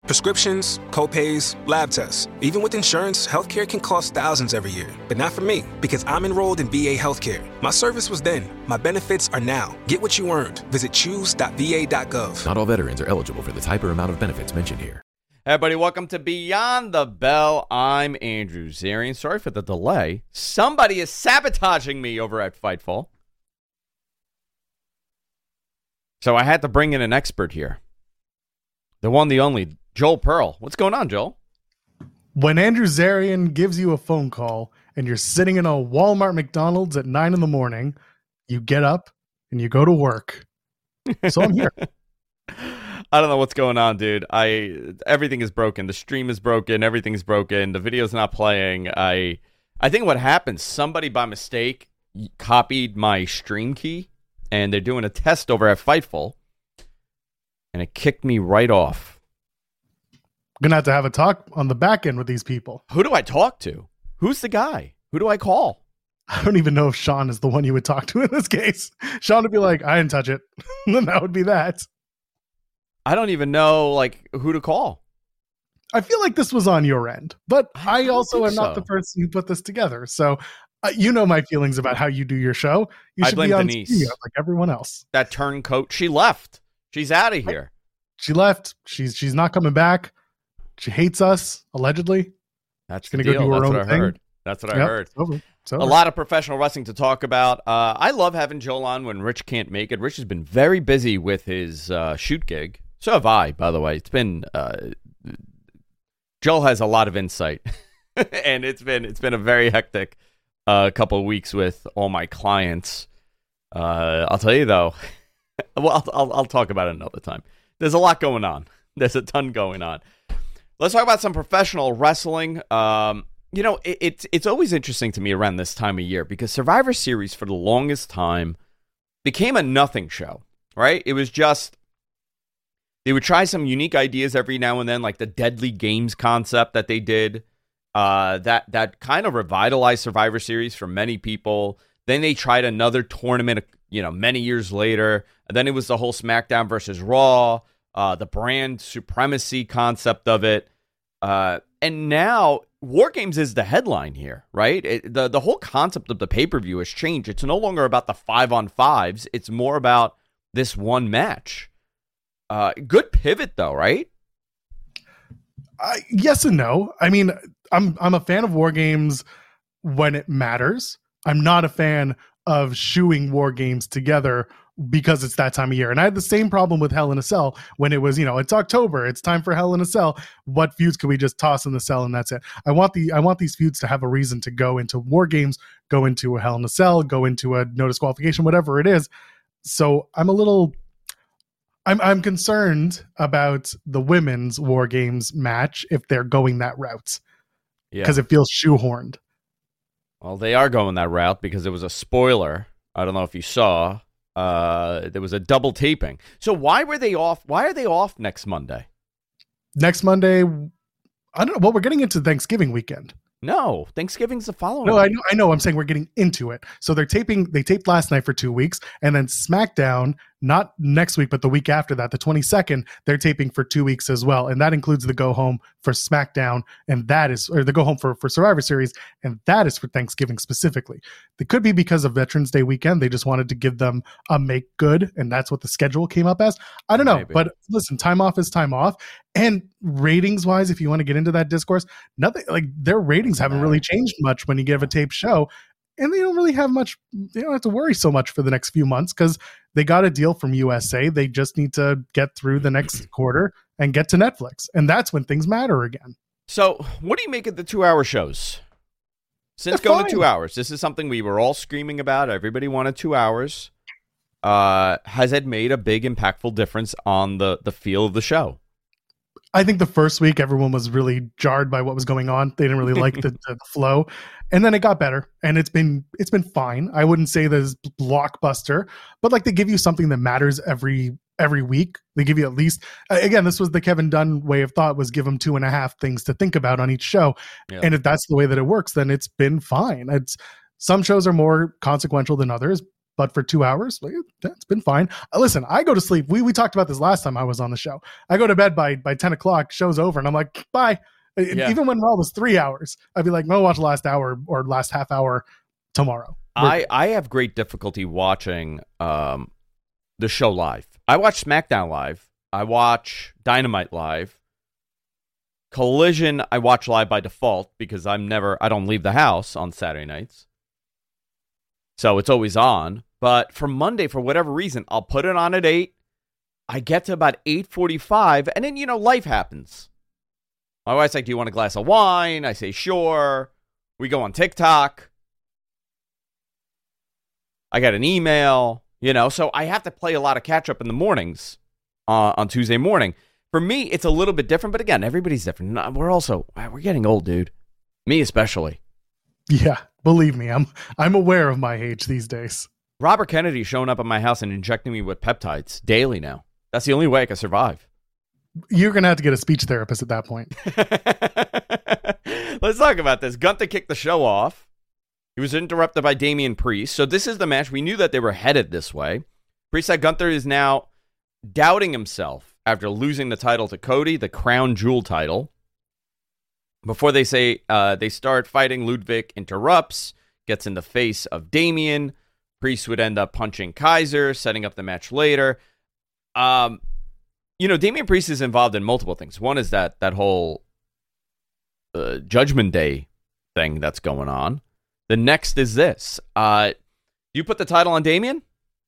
Prescriptions, copays, lab tests. Even with insurance, healthcare can cost thousands every year. But not for me, because I'm enrolled in VA Healthcare. My service was then. My benefits are now. Get what you earned. Visit choose.va.gov. Not all veterans are eligible for the type or amount of benefits mentioned here. Hey everybody, welcome to Beyond the Bell. I'm Andrew Zarian. Sorry for the delay. Somebody is sabotaging me over at Fightful. So I had to bring in an expert here. The one, the only, Joel Pearl. What's going on, Joel? When Andrew Zarian gives you a phone call and you're sitting in a Walmart McDonald's at 9 in the morning, you get up and you go to work. So I'm here. I don't know what's going on, dude. Everything is broken. The stream is broken. Everything's broken. The video's not playing. I think what happened, somebody by mistake copied my stream key, and they're doing a test over at Fightful, and it kicked me right off. I'm going to have a talk on the back end with these people. Who do I talk to? Who's the guy? Who do I call? I don't even know if Sean is the one you would talk to in this case. Sean would be like, I didn't touch it. Then that would be that. I don't even know who to call. I feel like this was on your end, but I also am not so. the person who put this together. So you know my feelings about how you do your show. You should be on Denise. studio like everyone else. That turncoat, she left. She's out of here. She left. She's not coming back. She hates us, allegedly. That's going the to go deal. do her That's own what I thing. heard. That's what I heard. It's over. It's over. A lot of professional wrestling to talk about. I love having Joel on when Rich can't make it. Rich has been very busy with his shoot gig. So have I, by the way. It's been Joel has a lot of insight, and it's been a very hectic couple of weeks with all my clients. I'll tell you though. Well, I'll talk about it another time. There's a lot going on. There's a ton going on. Let's talk about some professional wrestling. It's always interesting to me around this time of year because Survivor Series for the longest time became a nothing show, right? It was just, they would try some unique ideas every now and then, like the Deadly Games concept that they did. That kind of revitalized Survivor Series for many people. Then they tried another tournament, many years later. And then it was the whole SmackDown versus Raw. The brand supremacy concept of it. And now War Games is the headline here, right? The whole concept of the pay-per-view has changed. It's no longer about the 5-on-5s. It's more about this one match. Good pivot though, right? Yes and no. I mean, I'm a fan of War Games when it matters. I'm not a fan of shooing War Games together because it's that time of year. And I had the same problem with Hell in a Cell when it was, it's October, it's time for Hell in a Cell. What feuds can we just toss in the cell and that's it? I want these feuds to have a reason to go into War Games, go into a Hell in a Cell, go into a no disqualification, whatever it is. So I'm concerned about the women's War Games match if they're going that route. Because it feels shoehorned. Well, they are going that route because there was a spoiler. I don't know if you saw. There was a double taping. So why were they off? Why are they off next Monday? Next Monday, I don't know. Well, we're getting into Thanksgiving weekend. No, Thanksgiving's the following. No, week. I know. I'm saying we're getting into it. So they taped last night for 2 weeks, and then SmackDown, not next week, but the week after that, the 22nd, they're taping for 2 weeks as well. And that includes the go home for SmackDown, and the go home for Survivor Series, and that is for Thanksgiving specifically. It could be because of Veterans Day weekend. They just wanted to give them a make good, and that's what the schedule came up as. I don't know. Maybe. But listen, time off is time off. And ratings wise, if you want to get into that discourse, nothing like their ratings haven't really changed much when you give a taped show. And they don't really have much, they don't have to worry so much for the next few months because they got a deal from USA. They just need to get through the next quarter and get to Netflix. And that's when things matter again. So what do you make of the 2-hour shows? Since They're going fine. to 2 hours, this is something we were all screaming about. Everybody wanted 2 hours. Has it made a big impactful difference on the feel of the show? I think the first week everyone was really jarred by what was going on. They didn't really like the flow, and then it got better, and it's been fine. I wouldn't say there's blockbuster, but like they give you something that matters every week. They give you at least again. This was the Kevin Dunn way of thought, was give them 2.5 things to think about on each show, and if that's the way that it works, then it's been fine. Some shows are more consequential than others. but for 2 hours, that's been fine. Listen, I go to sleep. We talked about this last time I was on the show. I go to bed by 10 o'clock, show's over, and I'm like, bye. Yeah. Even when Raw was 3 hours, I'd be like, I'll watch the last hour or last half hour tomorrow. I have great difficulty watching the show live. I watch SmackDown live. I watch Dynamite live. Collision, I watch live by default because I don't leave the house on Saturday nights. So it's always on. But for Monday, for whatever reason, I'll put it on at 8. I get to about 8:45, and then, life happens. My wife's like, do you want a glass of wine? I say, sure. We go on TikTok. I get an email, so I have to play a lot of catch up in the mornings on Tuesday morning. For me, it's a little bit different, but again, everybody's different. We're getting old, dude. Me especially. Yeah, believe me, I'm aware of my age these days. Robert Kennedy showing up at my house and injecting me with peptides daily now. That's the only way I can survive. You're going to have to get a speech therapist at that point. Let's talk about this. Gunther kicked the show off. He was interrupted by Damian Priest. So this is the match. We knew that they were headed this way. Priest said Gunther is now doubting himself after losing the title to Cody, the crown jewel title. Before they start fighting, Ludwig interrupts, gets in the face of Damian. Priest would end up punching Kaiser, setting up the match later. Damian Priest is involved in multiple things. One is that whole Judgment Day thing that's going on. The next is this. You put the title on Damian?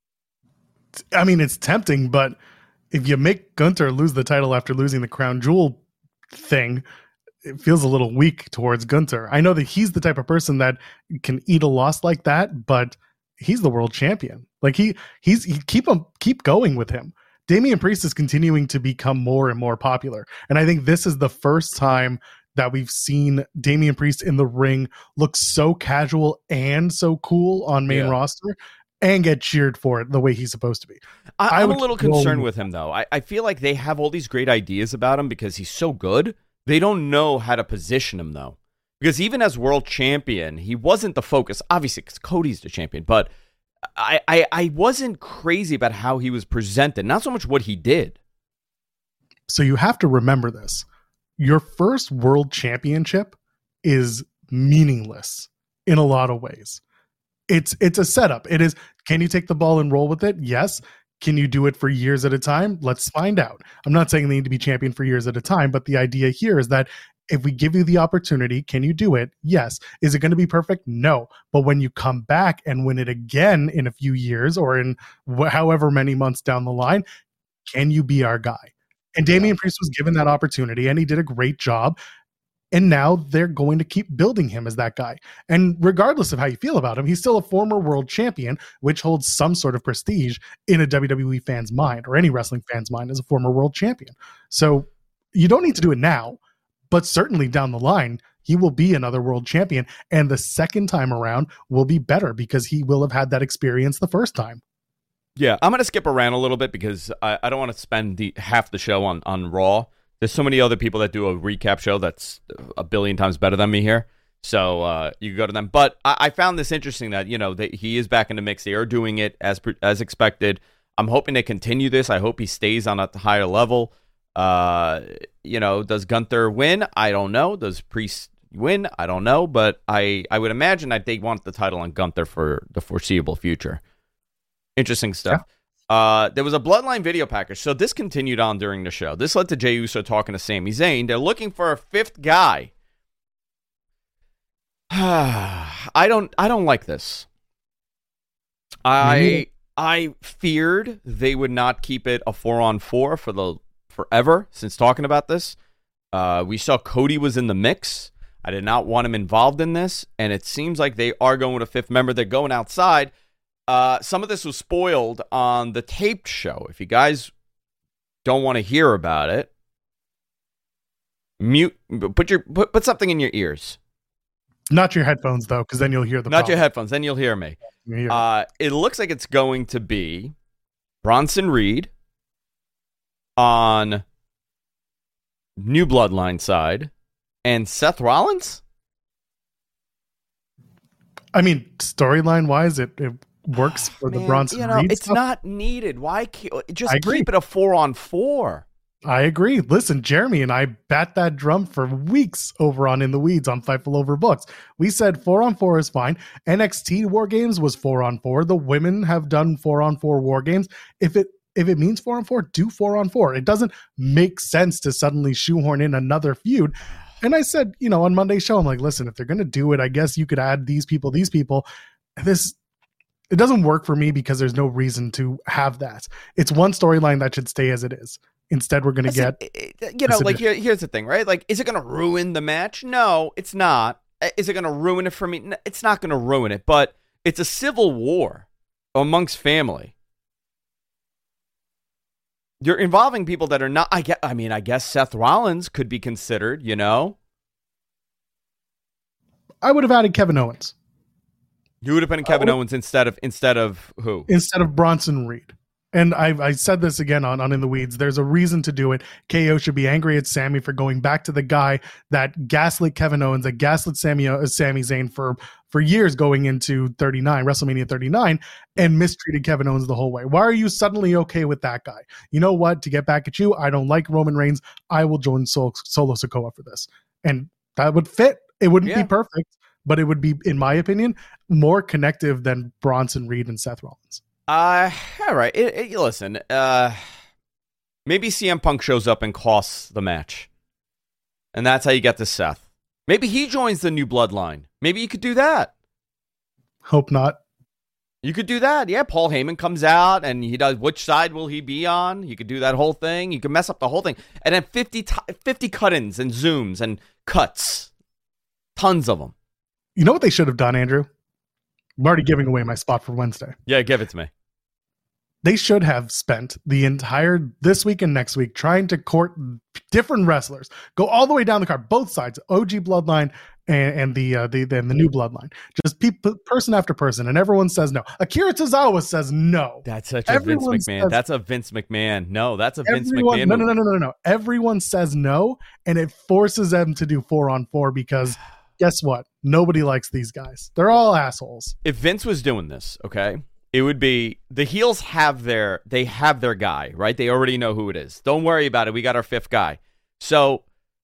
I mean, it's tempting, but if you make Gunther lose the title after losing the crown jewel thing, it feels a little weak towards Gunther. I know that he's the type of person that can eat a loss like that, but he's the world champion. Like keep going with him. Damian Priest is continuing to become more and more popular. And I think this is the first time that we've seen Damian Priest in the ring look so casual and so cool on main roster and get cheered for it the way he's supposed to be. I'm a little concerned with him, though. I feel like they have all these great ideas about him because he's so good. They don't know how to position him, though. Because even as world champion, he wasn't the focus. Obviously, because Cody's the champion. But I wasn't crazy about how he was presented. Not so much what he did. So you have to remember this. Your first world championship is meaningless in a lot of ways. It's a setup. It is, can you take the ball and roll with it? Yes. Can you do it for years at a time? Let's find out. I'm not saying they need to be champion for years at a time, but the idea here is that if we give you the opportunity, can you do it? Yes. Is it going to be perfect? No. But when you come back and win it again in a few years or in however many months down the line, can you be our guy? And Damian Priest was given that opportunity, and he did a great job. And now they're going to keep building him as that guy. And regardless of how you feel about him, he's still a former world champion, which holds some sort of prestige in a WWE fan's mind or any wrestling fan's mind as a former world champion. So you don't need to do it now, but certainly down the line, he will be another world champion. And the second time around will be better because he will have had that experience the first time. Yeah, I'm going to skip around a little bit because I don't want to spend half the show on Raw. There's so many other people that do a recap show that's a billion times better than me here. So you can go to them. But I found this interesting that, he is back in the mix. They are doing it as expected. I'm hoping they continue this. I hope he stays on a higher level. Does Gunther win? I don't know. Does Priest win? I don't know. But I would imagine that they want the title on Gunther for the foreseeable future. Interesting stuff. Yeah. There was a Bloodline video package. So this continued on during the show. This led to Jey Uso talking to Sami Zayn. They're looking for a fifth guy. I don't like this. I feared they would not keep it a 4-on-4 for forever since talking about this. We saw Cody was in the mix. I did not want him involved in this, and it seems like they are going with a fifth member. They're going outside. Some of this was spoiled on the taped show. If you guys don't want to hear about it, mute. Put something in your ears. Not your headphones, though, because then you'll hear the Not your headphones, then you'll hear me. It looks like it's going to be Bronson Reed on New Bloodline side and Seth Rollins. I mean, storyline-wise, it works for the Man, Bronson Reed it's stuff. not needed. Why just I agree. keep it a 4-on-4? I agree. Listen, Jeremy and I bat that drum for weeks over on In the Weeds on Fightful Overbooks. We said 4-on-4 is fine. NXT War Games was 4-on-4. The women have done 4-on-4 War Games. If it means 4-on-4, do 4-on-4. It doesn't make sense to suddenly shoehorn in another feud. And I said, on Monday's show, I'm like, listen, if they're going to do it, I guess you could add these people. It doesn't work for me because there's no reason to have that. It's one storyline that should stay as it is. Instead, we're going to get... here's the thing, right? Like, is it going to ruin the match? No, it's not. Is it going to ruin it for me? No, it's not going to ruin it, but it's a civil war amongst family. You're involving people that are not... I guess Seth Rollins could be considered, I would have added Kevin Owens. You would have been Kevin Owens instead of who? Instead of Bronson Reed. And I said this again on In the Weeds. There's a reason to do it. KO should be angry at Sammy for going back to the guy that gaslit Kevin Owens, that gaslit Sami Zayn for years going into WrestleMania 39, and mistreated Kevin Owens the whole way. Why are you suddenly okay with that guy? You know what? To get back at you, I don't like Roman Reigns. I will join Solo Sikoa for this. And that would fit. It wouldn't be perfect, but it would be, in my opinion, more connective than Bronson Reed and Seth Rollins. All right. Listen, maybe CM Punk shows up and costs the match. And that's how you get to Seth. Maybe he joins the new bloodline. Maybe you could do that. Hope not. You could do that. Yeah, Paul Heyman comes out and he does, which side will he be on? You could do that whole thing. You could mess up the whole thing. And then 50 cut-ins and zooms and cuts. Tons of them. You know what they should have done, Andrew? I'm already giving away my spot for Wednesday. Yeah, give it to me. They should have spent the entire this week and next week trying to court different wrestlers. Go all the way down the card, both sides, OG Bloodline and the new Bloodline. Just person after person, and everyone says no. Akira Tozawa says no. That's such a Vince McMahon. That's a Vince McMahon. No, that's a Vince McMahon. No. Everyone says no, and it forces them to do 4-on-4 because guess what? Nobody likes these guys. They're all assholes. If Vince was doing this, okay, it would be the heels have their guy, right? They already know who it is. Don't worry about it. We got our fifth guy. So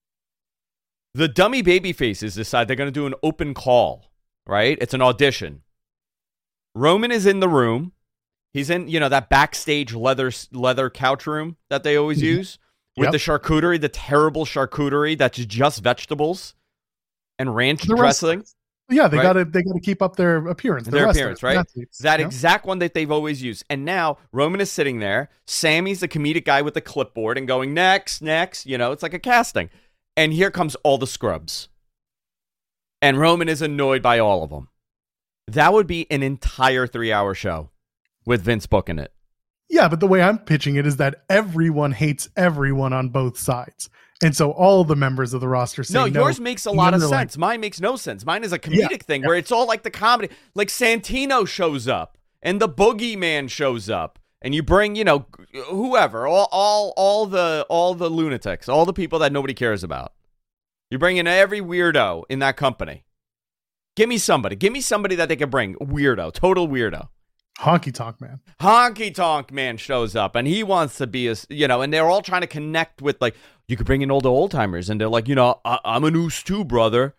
the dummy baby faces decide they're going to do an open call, right? It's an audition. Roman is in the room. He's in, that backstage leather couch room that they always use with the charcuterie, the terrible charcuterie that's just vegetables and ranch dressing. Yeah, they got to keep up their appearance. Their appearance, right? Athletes, that exact one that they've always used. And now Roman is sitting there. Sammy's the comedic guy with the clipboard and going next. It's like a casting. And here comes all the scrubs. And Roman is annoyed by all of them. That would be an entire 3-hour show with Vince booking it. Yeah, but the way I'm pitching it is that everyone hates everyone on both sides. And so all the members of the roster say no. Yours makes a lot of sense. Mine makes no sense. Mine is a comedic thing where it's all like the comedy. Like Santino shows up and the Boogeyman shows up. And you bring, whoever, all the lunatics, all the people that nobody cares about. You bring in every weirdo in that company. Give me somebody that they can bring. Weirdo, total weirdo. Honky Tonk Man. Honky Tonk Man shows up and he wants to be and they're all trying to connect with, like, you could bring in all the old timers and they're like, I'm a noose too, brother.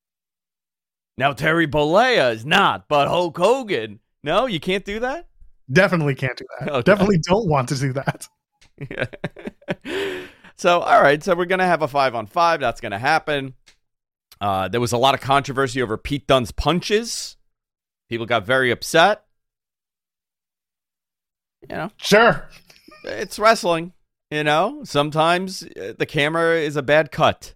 Now Terry Bollea is not, but Hulk Hogan. No, you can't do that? Definitely can't do that. Okay. Definitely don't want to do that. Yeah. So, all right. So we're going to have a 5-on-5. That's going to happen. There was a lot of controversy over Pete Dunne's punches. People got very upset. Sure. It's wrestling. Sometimes the camera is a bad cut.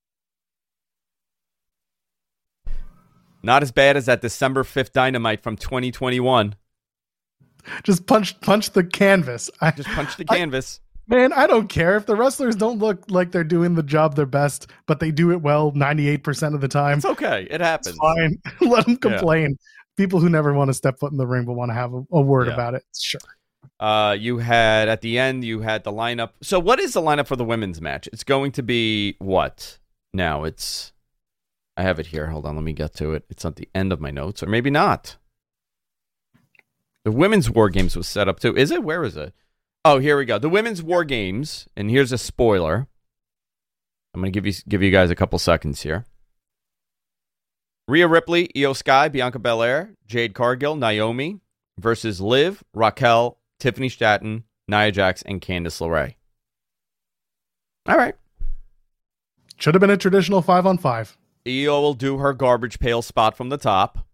Not as bad as that December 5th Dynamite from 2021. Just punch the canvas. Just punch the canvas. Man, I don't care if the wrestlers don't look like they're doing the job their best, but they do it well 98% of the time. It's okay. It happens. It's fine. Let them complain. Yeah. People who never want to step foot in the ring but want to have a word about it. Sure. You had, at the end, you had the lineup. So what is the lineup for the women's match? It's going to be what? Now I have it here. Hold on. Let me get to it. It's at the end of my notes, or maybe not. The Women's War Games was set up too. Is it? Where is it? Oh, here we go. The Women's War Games, and here's a spoiler. I'm going to give you guys a couple seconds here. Rhea Ripley, Io Sky, Bianca Belair, Jade Cargill, Naomi versus Liv, Raquel, Tiffany Stratton, Nia Jax, and Candice LeRae. All right. Should have been a traditional 5-on-5. Io will do her garbage pail spot from the top.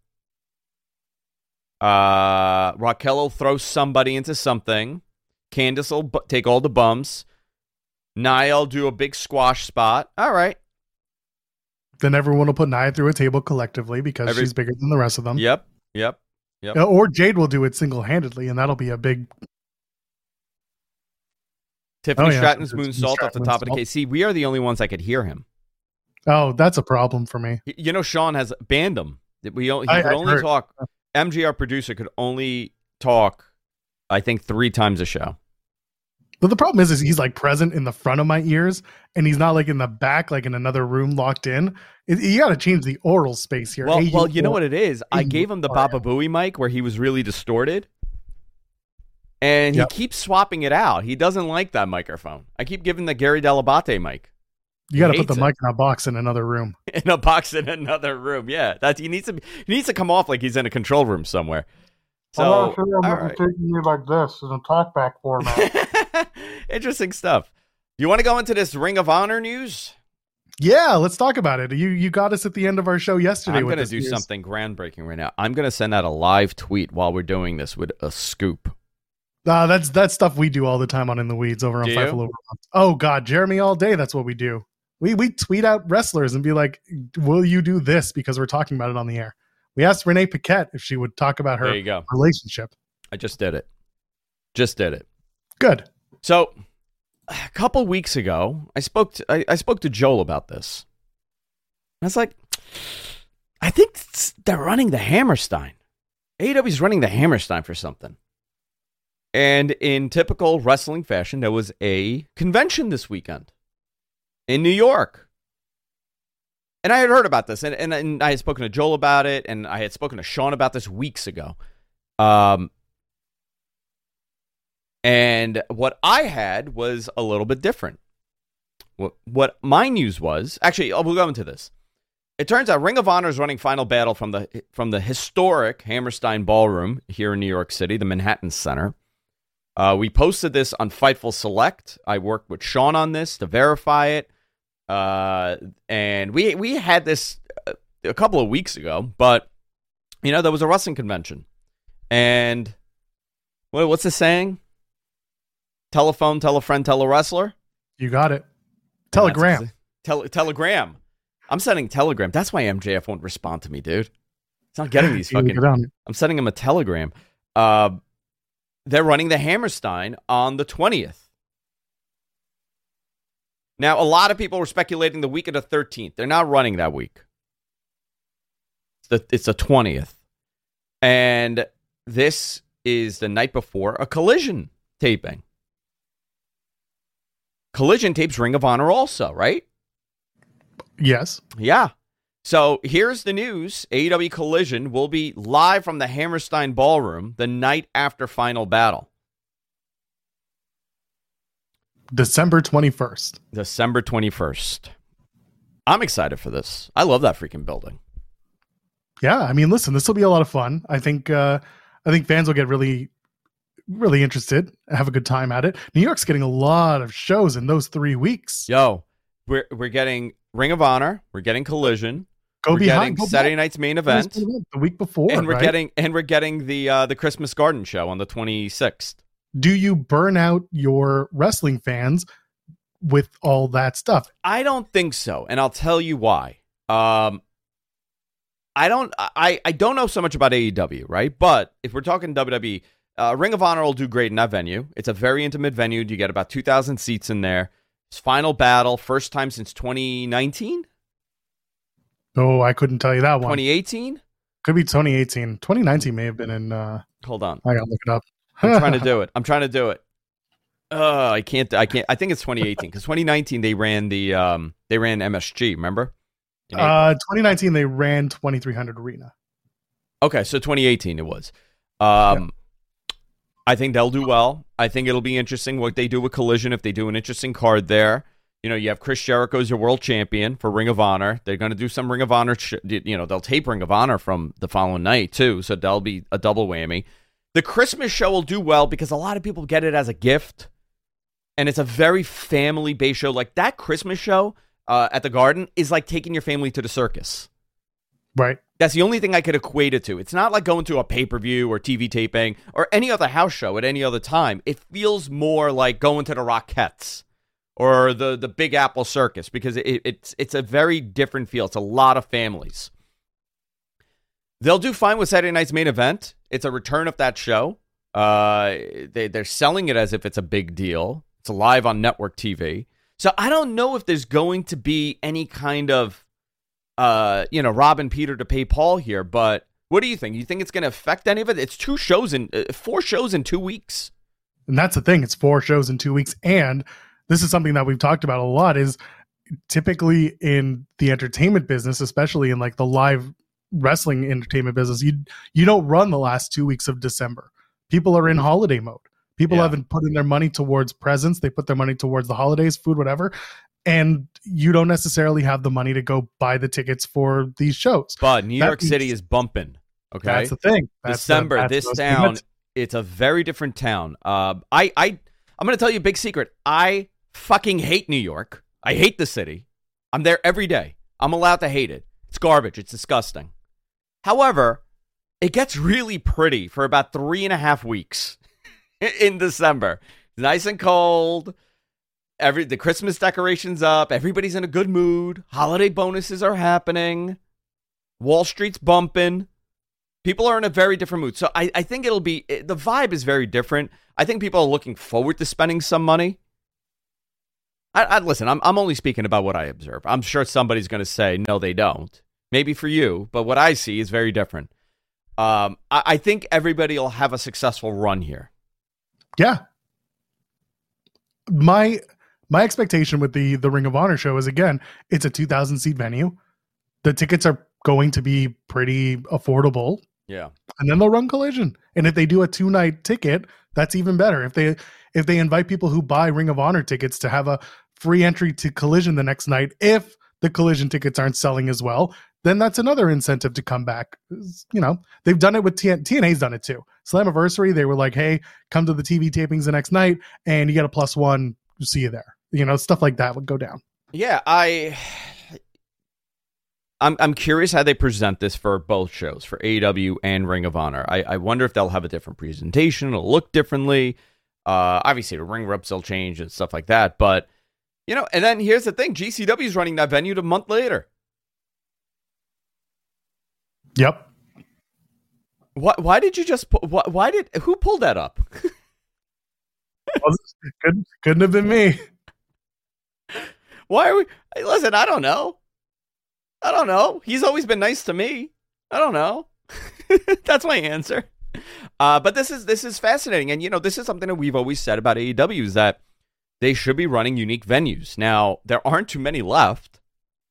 Raquel will throw somebody into something. Candice will take all the bumps. Nia will do a big squash spot. All right. Then everyone will put Nia through a table collectively because she's bigger than the rest of them. Yep. Or Jade will do it single-handedly, and that'll be a big... Tiffany Stratton's moonsault off the top of the case. See, we are the only ones that could hear him. Oh, that's a problem for me. You know, Sean has banned him. He could only talk. MG, our producer, could only talk, I think, 3 times a show. But the problem is he's like present in the front of my ears, and he's not like in the back, like in another room locked in. You got to change the oral space here. Well, you know what it is? I gave him the Baba Booey mic where he was really distorted, and he keeps swapping it out. He doesn't like that microphone. I keep giving the Gary Delabate mic. You got to put the mic in a box in another room. In a box in another room, yeah. He needs to come off like he's in a control room somewhere. So, I'm taking you like this in a talkback format. Interesting stuff. You want to go into this Ring of Honor news? Yeah, let's talk about it. You got us at the end of our show yesterday. I'm going to do something groundbreaking right now. I'm going to send out a live tweet while we're doing this with a scoop. That's stuff we do all the time on In the Weeds over on Fightful Overlord. Oh God, Jeremy all day. That's what we do. We tweet out wrestlers and be like, "Will you do this?" Because we're talking about it on the air. We asked Renee Paquette if she would talk about her relationship. I just did it. Good. So, a couple weeks ago, I spoke to Joel about this. I was like, I think they're running the Hammerstein. AEW's running the Hammerstein for something. And in typical wrestling fashion, there was a convention this weekend in New York. And I had heard about this, and I had spoken to Joel about it, and I had spoken to Sean about this weeks ago. And what I had was a little bit different. What my news was, actually, we'll go into this. It turns out Ring of Honor is running Final Battle from the historic Hammerstein Ballroom here in New York City, the Manhattan Center. We posted this on Fightful Select. I worked with Sean on this to verify it. And we had this a couple of weeks ago, but there was a wrestling convention, and what's the saying? Telephone, tell a friend, tell a wrestler. You got it. Telegram. Telegram. I'm sending Telegram. That's why MJF won't respond to me, dude. It's not getting these fucking. I'm sending him a Telegram. They're running the Hammerstein on the 20th. Now, a lot of people were speculating the week of the 13th. They're not running that week. It's the 20th. And this is the night before a Collision taping. Collision tapes Ring of Honor also, right? Yes. Yeah. So here's the news. AEW Collision will be live from the Hammerstein Ballroom the night after Final Battle. December 21st. December 21st. I'm excited for this. I love that freaking building. Yeah, I mean, listen, this will be a lot of fun. I think fans will get really, really interested, have a good time at it. New York's getting a lot of shows in those 3 weeks. Yo, we're getting Ring of Honor, we're getting Collision, we're getting Saturday night's main event the week before, and we're getting the Christmas Garden show on the 26th. Do you burn out your wrestling fans with all that stuff? I don't think so, and I'll tell you why. I don't know so much about AEW, right? But if we're talking WWE, Ring of Honor will do great in that venue. It's a very intimate venue. You get about 2,000 seats in there. It's Final Battle, first time since 2019? Oh, I couldn't tell you that one. 2018? Could be 2018. 2019 may have been in... Hold on. I gotta look it up. I'm trying to do it. I can't. I think it's 2018 because 2019 they ran MSG. Remember? 2019 they ran 2300 Arena. Okay, so 2018 it was. I think they'll do well. I think it'll be interesting what they do with Collision if they do an interesting card there. You know, you have Chris Jericho as your world champion for Ring of Honor. They're going to do some Ring of Honor. They'll tape Ring of Honor from the following night, too. So that'll be a double whammy. The Christmas show will do well because a lot of people get it as a gift. And it's a very family-based show. Like that Christmas show at the Garden is like taking your family to the circus. Right. That's the only thing I could equate it to. It's not like going to a pay-per-view or TV taping or any other house show at any other time. It feels more like going to the Rockettes or the Big Apple Circus because it's a very different feel. It's a lot of families. They'll do fine with Saturday night's main event. It's a return of that show. They're selling it as if it's a big deal. It's live on network TV. So I don't know if there's going to be any kind of, robbing Peter to pay Paul here. But what do you think? You think it's going to affect any of it? It's 4 shows in 2 weeks. And that's the thing. It's 4 shows in 2 weeks. And this is something that we've talked about a lot is typically in the entertainment business, especially in like the live wrestling entertainment business, you don't run the last 2 weeks of December. People are in holiday mode. People haven't put in their money towards presents. They put their money towards the holidays, food, whatever. And you don't necessarily have the money to go buy the tickets for these shows. But New York City is bumping. Okay. That's the thing. December, this town, it's a very different town. I'm going to tell you a big secret. I fucking hate New York. I hate the city. I'm there every day. I'm allowed to hate it. It's garbage. It's disgusting. However, it gets really pretty for about 3.5 weeks in December. It's nice and cold. The Christmas decorations up. Everybody's in a good mood. Holiday bonuses are happening. Wall Street's bumping. People are in a very different mood. So I think the vibe is very different. I think people are looking forward to spending some money. Listen, I'm only speaking about what I observe. I'm sure somebody's going to say, no, they don't. Maybe for you, but what I see is very different. I think everybody will have a successful run here. Yeah. My expectation with the Ring of Honor show is, again, it's a 2,000-seat venue. The tickets are going to be pretty affordable. Yeah. And then they'll run Collision. And if they do a 2-night ticket, that's even better. If they invite people who buy Ring of Honor tickets to have a free entry to Collision the next night, if the Collision tickets aren't selling as well, then that's another incentive to come back. You know, they've done it with TNA's done it too. Slammiversary, they were like, hey, come to the TV tapings the next night and you get a +1, see you there. You know, stuff like that would go down. Yeah, I'm curious how they present this for both shows, for AEW and Ring of Honor. I wonder if they'll have a different presentation. It'll look differently. Obviously, the ring reps will change and stuff like that. But, you know, and then here's the thing. GCW is running that venue a month later. Yep. Why did you just... Who pulled that up? Couldn't have been me. Why are we... Listen, I don't know. He's always been nice to me. I don't know. That's my answer. But this is fascinating. And, you know, this is something that we've always said about AEW is that they should be running unique venues. Now, there aren't too many left.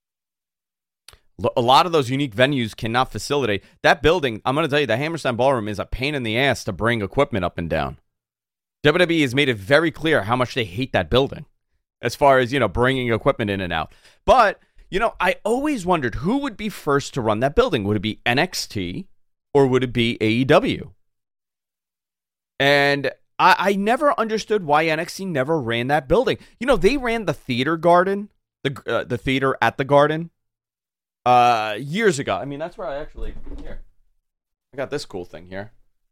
A lot of those unique venues cannot facilitate. That building, I'm going to tell you, the Hammerstein Ballroom is a pain in the ass to bring equipment up and down. WWE has made it very clear how much they hate that building as far as, you know, bringing equipment in and out. But, you know, I always wondered who would be first to run that building. Would it be NXT or would it be AEW? And I never understood why NXT never ran that building. You know, they ran the Theater Garden, the theater at the Garden, years ago. I mean, that's where I got this cool thing here.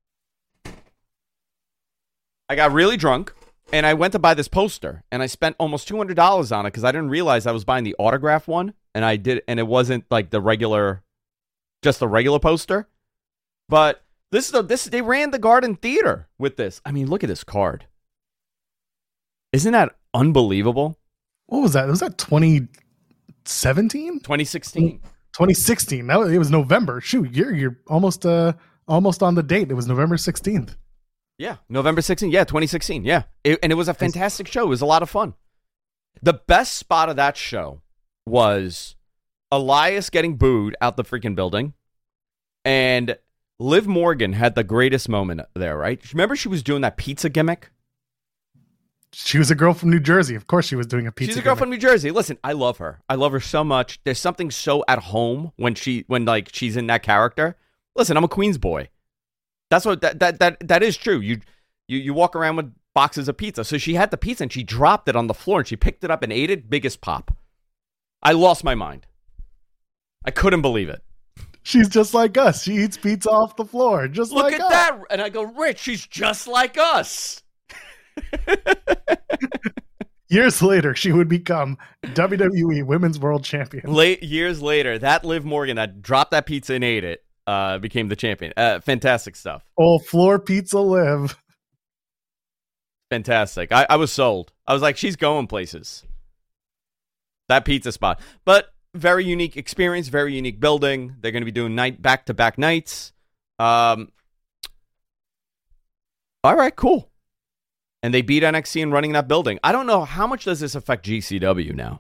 I got really drunk, and I went to buy this poster, and I spent almost $200 on it because I didn't realize I was buying the autograph one, and it wasn't like just the regular poster. But they ran the Garden Theater with this. I mean, look at this card. Isn't that unbelievable? What was that? Was that 2017? 2016. 2016. It was November. Shoot, you're almost on the date. It was November 16th. Yeah, November 16th. Yeah, 2016. Yeah. And it was a fantastic show. It was a lot of fun. The best spot of that show was Elias getting booed out the freaking building and Liv Morgan had the greatest moment there, right? Remember she was doing that pizza gimmick? She was a girl from New Jersey. Of course she was doing a pizza She's a girl gimmick. from New Jersey. Listen, I love her. I love her so much. There's something so at home when she's in that character. Listen, I'm a Queens boy. That's what that is true. You walk around with boxes of pizza. So she had the pizza and she dropped it on the floor and she picked it up and ate it. Biggest pop. I lost my mind. I couldn't believe it. She's just like us. She eats pizza off the floor, just Look like at us. that. And I go, Rich, she's just like us. Years later, she would become WWE Women's World Champion. Years later, that Liv Morgan that dropped that pizza and ate it became the champion. Fantastic stuff. Oh, floor pizza Liv. Fantastic. I was sold. I was like, she's going places. That pizza spot. But very unique experience, very unique building. They're going to be doing back-to-back nights. All right, cool. And they beat NXT in running that building. I don't know, how much does this affect GCW now?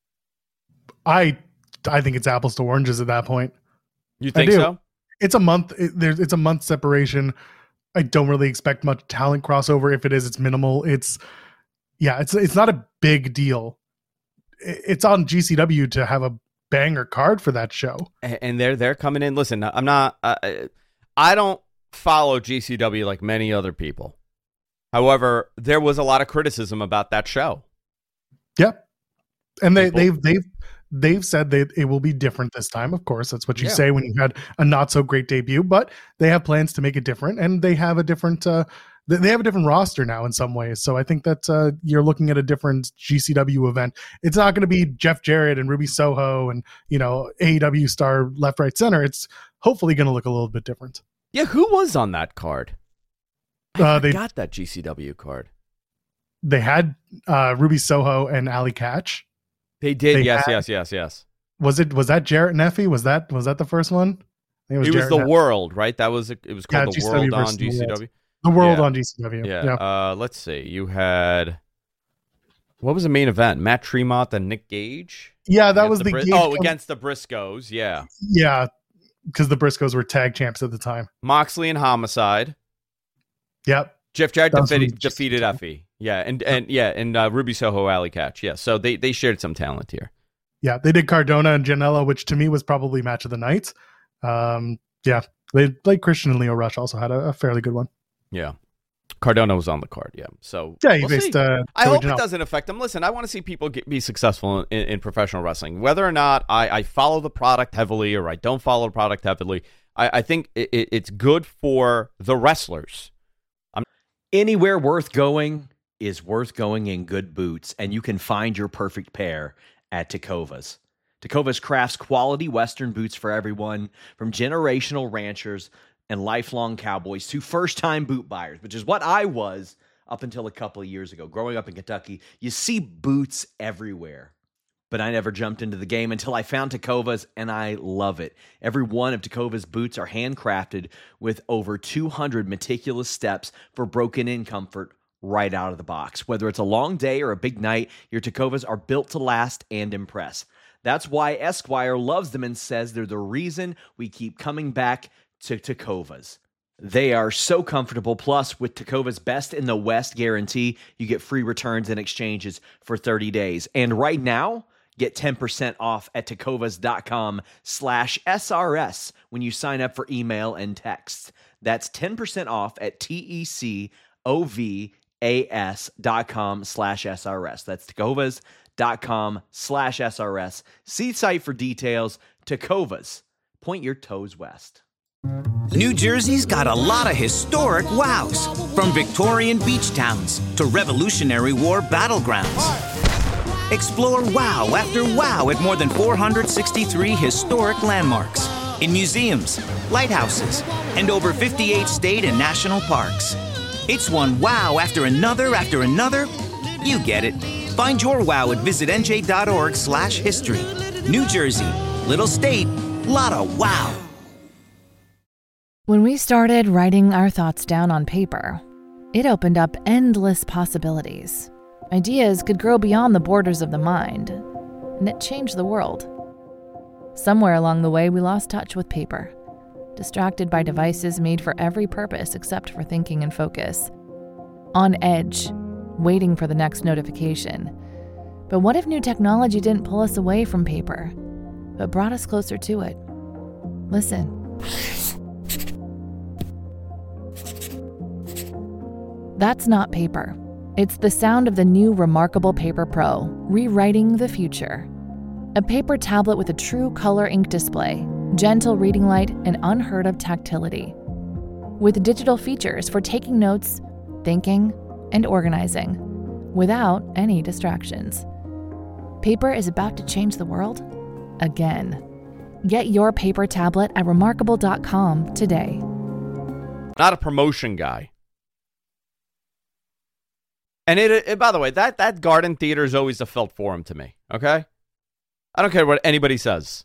I think it's apples to oranges at that point. You think so? It's a month. It's a month separation. I don't really expect much talent crossover. If it is, it's minimal. It's not a big deal. It's on GCW to have a banger card for that show. And they're coming in. Listen, I'm not. I don't follow GCW like many other people. However, there was a lot of criticism about that show. Yep, and they've said that it will be different this time. Of course, that's what you say when you had a not so great debut. But they have plans to make it different, and they have a different. They have a different roster now in some ways. So I think that you're looking at a different GCW event. It's not going to be Jeff Jarrett and Ruby Soho and AEW star left, right, center. It's hopefully going to look a little bit different. Yeah, who was on that card? They got that GCW card. They had Ruby Soho and Ali Catch. They did. Yes. Was that Jarrett and Effie? Was that the first one? I think it was the World, right? It was called the World on GCW. The World on GCW. Yeah. Let's see. You had, what was the main event? Matt Tremont and Nick Gage. Yeah, that was the Gage. Against the Briscoes. Yeah. Yeah, because the Briscoes were tag champs at the time. Moxley and Homicide. Yep. Jeff Jarrett defeated Effie. Yeah, and Ruby Soho, Ali Catch. Yeah, so they shared some talent here. Yeah, they did Cardona and Janela, which to me was probably match of the night. Christian and Leo Rush also had a fairly good one. Yeah, Cardona was on the card. Yeah, so he faced. I hope it doesn't affect them. Listen, I want to see people be successful in professional wrestling. Whether or not I follow the product heavily or I don't follow the product heavily, I think it's good for the wrestlers. Anywhere worth going is worth going in good boots, and you can find your perfect pair at Tecovas. Tecovas crafts quality Western boots for everyone, from generational ranchers and lifelong cowboys to first-time boot buyers, which is what I was up until a couple of years ago. Growing up in Kentucky, you see boots everywhere. But I never jumped into the game until I found Tecovas, and I love it. Every one of Tecovas boots are handcrafted with over 200 meticulous steps for broken-in comfort right out of the box. Whether it's a long day or a big night, your Tecovas are built to last and impress. That's why Esquire loves them and says they're the reason we keep coming back to Tecovas. They are so comfortable. Plus, with Tecovas Best in the West guarantee, you get free returns and exchanges for 30 days. And right now, get 10% off at tecovas.com/SRS when you sign up for email and text. That's 10% off at tecovas.com/SRS. That's tecovas.com/SRS. See site for details. Tecovas. Point your toes west. New Jersey's got a lot of historic wows, from Victorian beach towns to Revolutionary War battlegrounds. Explore wow after wow at more than 463 historic landmarks, in museums, lighthouses, and over 58 state and national parks. It's one wow after another. You get it. Find your wow at visitnj.org/history. New Jersey, little state, lot of wow. When we started writing our thoughts down on paper, it opened up endless possibilities. Ideas could grow beyond the borders of the mind, and it changed the world. Somewhere along the way, we lost touch with paper. distracted by devices made for every purpose except for thinking and focus. On edge, waiting for the next notification. But what if new technology didn't pull us away from paper, but brought us closer to it? Listen. That's not paper. It's the sound of the new Remarkable Paper Pro, rewriting the future. A paper tablet with a true color ink display, gentle reading light, and unheard of tactility. With digital features for taking notes, thinking, and organizing, without any distractions. Paper is about to change the world again. Get your paper tablet at remarkable.com today. Not a promotion guy. And it by the way, that Garden Theater is always a felt forum to me, okay? I don't care what anybody says.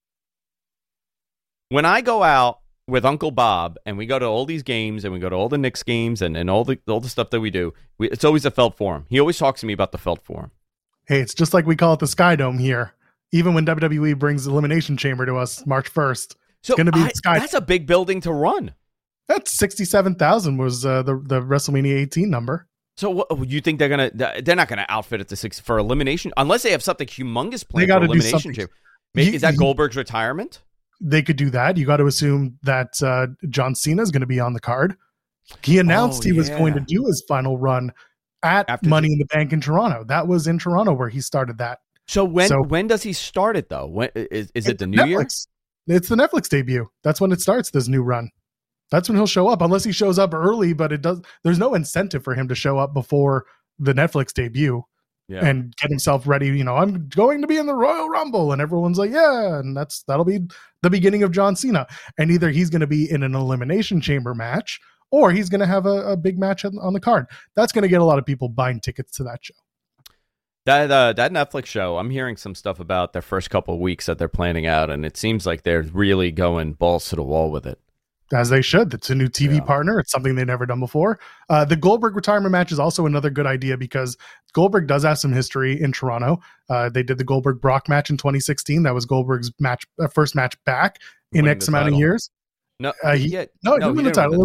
When I go out with Uncle Bob and we go to all these games and we go to all the Knicks games and all the stuff that we do, it's always a felt forum. He always talks to me about the felt forum. Hey, it's just like we call it the Sky Dome here. Even when WWE brings Elimination Chamber to us March 1st, it's going to be the Sky. That's a big building to run. That's 67,000 was the WrestleMania 18 number. So what, you think they're not gonna outfit it to 6 for elimination unless they have something humongous planned for elimination chamber? Is that Goldberg's retirement? They could do that. You got to assume that John Cena is going to be on the card. He announced he was going to do his final run at Money in the Bank in Toronto. That was in Toronto where he started that. So when does he start it though? When is it the new year? It's the Netflix debut. That's when it starts, this new run. That's when he'll show up, unless he shows up early, but there's no incentive for him to show up before the Netflix debut and get himself ready. You know, I'm going to be in the Royal Rumble, and everyone's like, yeah, and that'll be the beginning of John Cena. And either he's going to be in an Elimination Chamber match, or he's going to have a big match on the card. That's going to get a lot of people buying tickets to that show. That Netflix show, I'm hearing some stuff about their first couple of weeks that they're planning out, and it seems like they're really going balls to the wall with it. As they should. It's a new TV partner. It's something they've never done before. The Goldberg retirement match is also another good idea because Goldberg does have some history in Toronto. They did the Goldberg-Brock match in 2016. That was Goldberg's first match back in X amount of years. No, he didn't win the title.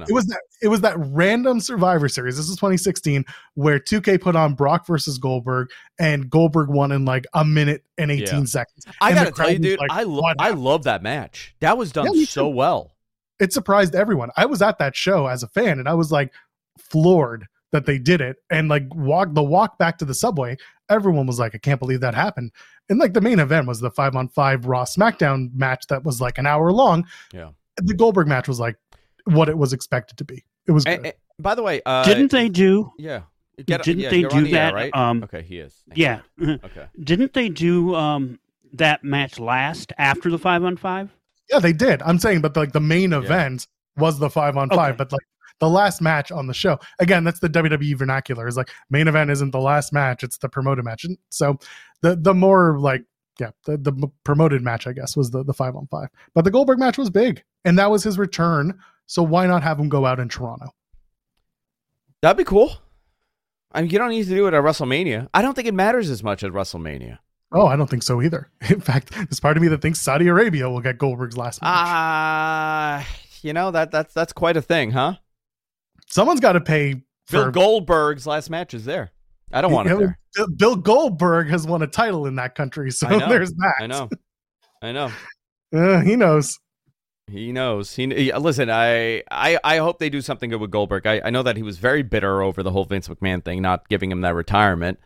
It was that random Survivor Series. This is 2016 where 2K put on Brock versus Goldberg, and Goldberg won in like a minute and 18 seconds. I gotta tell you, dude, I love that match. That was done so well. It surprised everyone. I was at that show as a fan, and I was like floored that they did it. And like the walk back to the subway, everyone was like, I can't believe that happened. And like the main event was the 5-on-5 Raw SmackDown match that was like an hour long. Yeah. The Goldberg match was like what it was expected to be. It was good. By the way, didn't they do? Yeah. Didn't they do that? Right? Okay, he is. Yeah. Okay. Didn't they do that match last after the 5-on-5? Yeah, they did. I'm saying, but like the main event was the 5-on-5, but like the last match on the show. Again, that's the WWE vernacular. Is like main event isn't the last match; it's the promoted match. And so the more like the promoted match, I guess, was the 5-on-5. But the Goldberg match was big, and that was his return. So why not have him go out in Toronto? That'd be cool. I mean, you don't need to do it at WrestleMania. I don't think it matters as much at WrestleMania. Oh, I don't think so either. In fact, there's part of me that thinks Saudi Arabia will get Goldberg's last match. That's quite a thing, huh? Someone's got to pay for Bill Goldberg's last match is there. I don't want it there. Bill Goldberg has won a title in that country, so there's that. I know. He knows. He knows. Listen, I hope they do something good with Goldberg. I know that he was very bitter over the whole Vince McMahon thing, not giving him that retirement.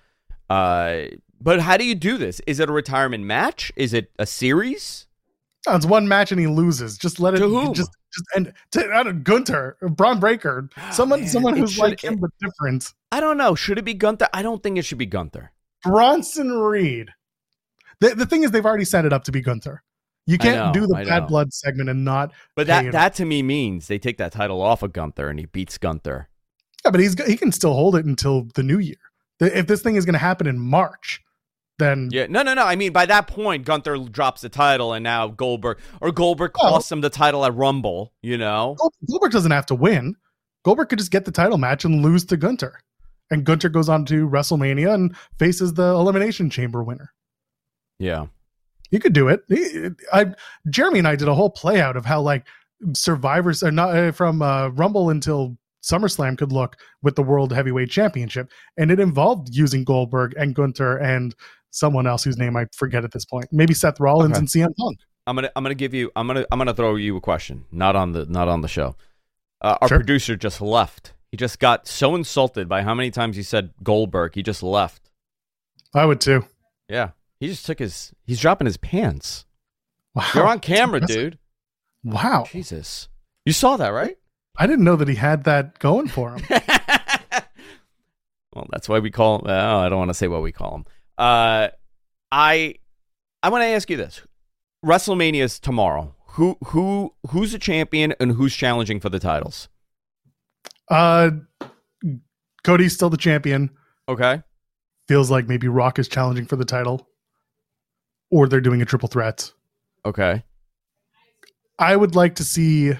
But how do you do this? Is it a retirement match? Is it a series? No, it's one match and he loses. Just let it. To who? Just end. To Gunther, Braun Breaker, someone who's like him but different. I don't know. Should it be Gunther? I don't think it should be Gunther. Bronson Reed. The thing is, they've already set it up to be Gunther. You can't do the bad blood segment and not. But that to me means they take that title off of Gunther and he beats Gunther. Yeah, but he can still hold it until the new year. If this thing is going to happen in March. Then no. I mean, by that point, Gunther drops the title, and now Goldberg costs him the title at Rumble. You know, Goldberg doesn't have to win. Goldberg could just get the title match and lose to Gunther, and Gunther goes on to WrestleMania and faces the Elimination Chamber winner. Yeah, you could do it. Jeremy and I did a whole play out of how like Survivors are not from Rumble until SummerSlam could look with the World Heavyweight Championship, and it involved using Goldberg and Gunther and someone else whose name I forget at this point. Maybe Seth Rollins and CM Punk. I'm gonna throw you a question, not on the show. Our Sure. producer just left. He just got so insulted by how many times he said Goldberg. He just left. I would too. Yeah, he just he's dropping his pants. Wow. You're on camera, dude. Wow. Jesus, you saw that, right? I didn't know that he had that going for him. Well, that's why we call him. I don't want to say what we call him. I want to ask you this: WrestleMania is tomorrow. Who's the champion and who's challenging for the titles? Cody's still the champion. Okay. Feels like maybe Rock is challenging for the title, or they're doing a triple threat. Okay. I would like to see.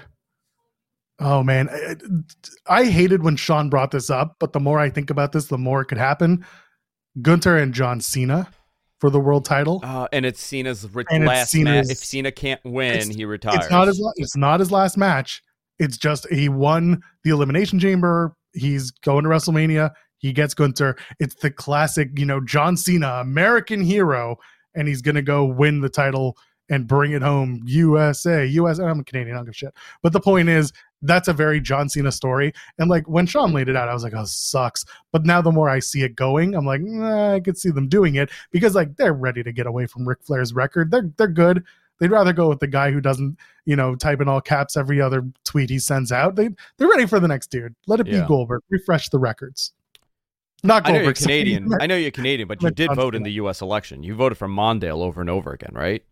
Oh man, I hated when Sean brought this up, but the more I think about this, the more it could happen. Gunther and John Cena for the world title, and it's Cena's And it's last Cena's- match. If Cena can't win, he retires. It's not his last match. It's just he won the Elimination Chamber. He's going to WrestleMania. He gets Gunther. It's the classic, John Cena, American hero, and he's gonna go win the title and bring it home. USA. I'm a Canadian. I don't give a shit. But the point is, that's a very John Cena story. And like when Sean laid it out, I was like, oh, sucks. But now the more I see it going, I'm like, I could see them doing it because like they're ready to get away from Ric Flair's record. They're good. They'd rather go with the guy who doesn't, type in all caps every other tweet he sends out. They're ready for the next dude. Let it be Goldberg. Refresh the records. Not Goldberg. I know you're Canadian. I know you're Canadian, but you did John vote in Cena. the U.S. election. You voted for Mondale over and over again, right?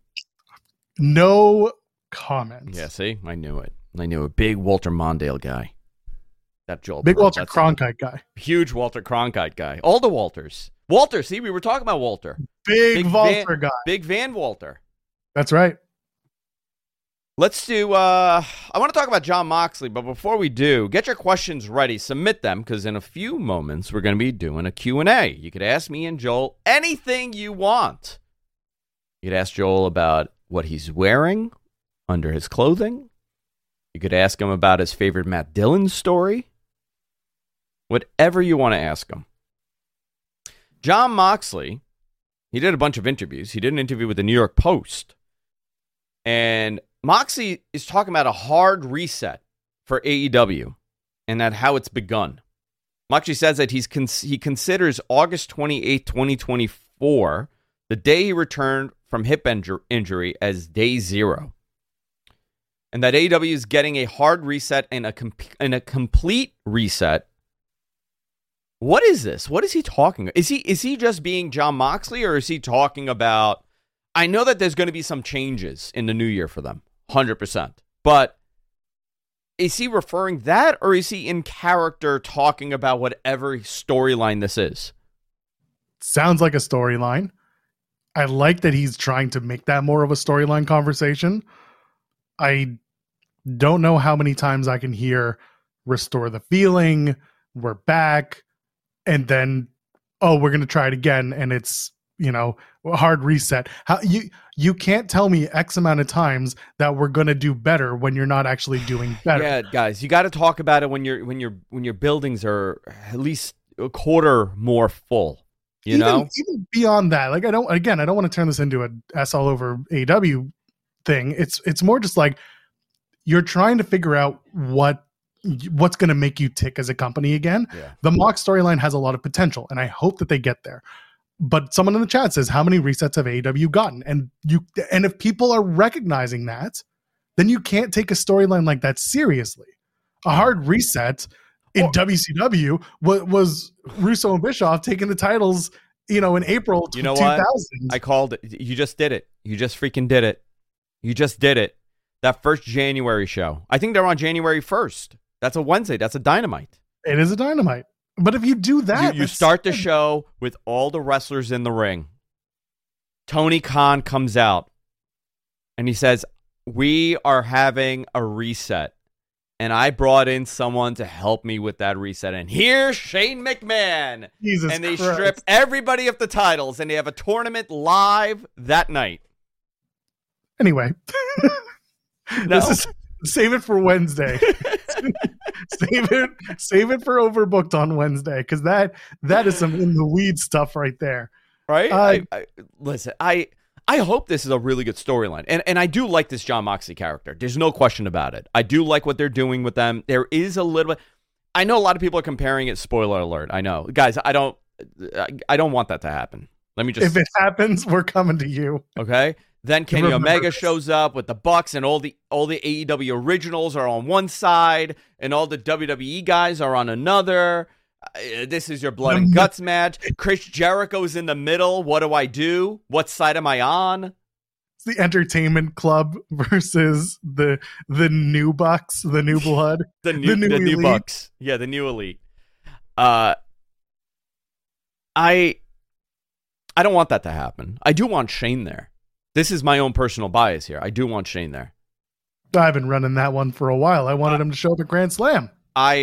No comment. Yeah, see? I knew it. Big Walter Mondale guy. That Joel. Big Perot, Walter that's Cronkite guy. Huge Walter Cronkite guy. All the Walters. Walter, see, we were talking about Walter. Big Walter guy. Big Van Walter. That's right. Let's do, I want to talk about Jon Moxley, but before we do, get your questions ready. Submit them, because in a few moments, we're going to be doing a Q&A. You could ask me and Joel anything you want. You could ask Joel about what he's wearing under his clothing. You could ask him about his favorite Matt Dillon story. Whatever you want to ask him. Jon Moxley, he did a bunch of interviews. He did an interview with the New York Post. And Moxley is talking about a hard reset for AEW and that how it's begun. Moxley says that he considers August 28, 2024, the day he returned from hip injury, as day zero. And that AEW is getting a hard reset and a complete reset. What is this? What is he talking about? Is he just being Jon Moxley, or is he talking about... I know that there's going to be some changes in the new year for them, 100%. But is he referring that, or is he in character talking about whatever storyline this is? Sounds like a storyline. I like that he's trying to make that more of a storyline conversation. I don't know how many times I can hear restore the feeling, we're back, and then, we're going to try it again, and it's, a hard reset. How you can't tell me X amount of times that we're going to do better when you're not actually doing better. Yeah, guys, you got to talk about it when your buildings are at least a quarter more full. Even beyond that, like I don't want to turn this into a S all over AW thing. It's more just like you're trying to figure out what's going to make you tick as a company again. Yeah. The Mox storyline has a lot of potential, and I hope that they get there. But someone in the chat says, how many resets have AEW gotten? And if people are recognizing that, then you can't take a storyline like that seriously. A hard reset in WCW was Russo and Bischoff taking the titles, in April 2000. What? I called it. You just did it. You just freaking did it. You just did it. That first January show. I think they're on January 1st. That's a Wednesday. That's a Dynamite. It is a Dynamite. But if you do that, you start the show with all the wrestlers in the ring. Tony Khan comes out and he says, we are having a reset. And I brought in someone to help me with that reset. And here's Shane McMahon. Jesus and they Christ. strip everybody of the titles. And they have a tournament live that night. Anyway. No. Save it for Wednesday. Save it for Overbooked on Wednesday, because that is some in the weed stuff right there. Right? Listen, I hope this is a really good storyline. And I do like this Jon Moxley character. There's no question about it. I do like what they're doing with them. There is a little bit. I know a lot of people are comparing it. Spoiler alert. I know. Guys, I don't want that to happen. Let me just. If it happens, we're coming to you. Okay? Then Kenny Omega shows up with the Bucks, and all the AEW originals are on one side, and all the WWE guys are on another. This is your blood and guts match. Chris Jericho's in the middle. What do I do? What side am I on? It's the Entertainment Club versus the new Bucks, the new blood, the new Bucks. Yeah, the new elite. I don't want that to happen. I do want Shane there. This is my own personal bias here. I do want Shane there. I've been running that one for a while. I wanted him to show up at Grand Slam.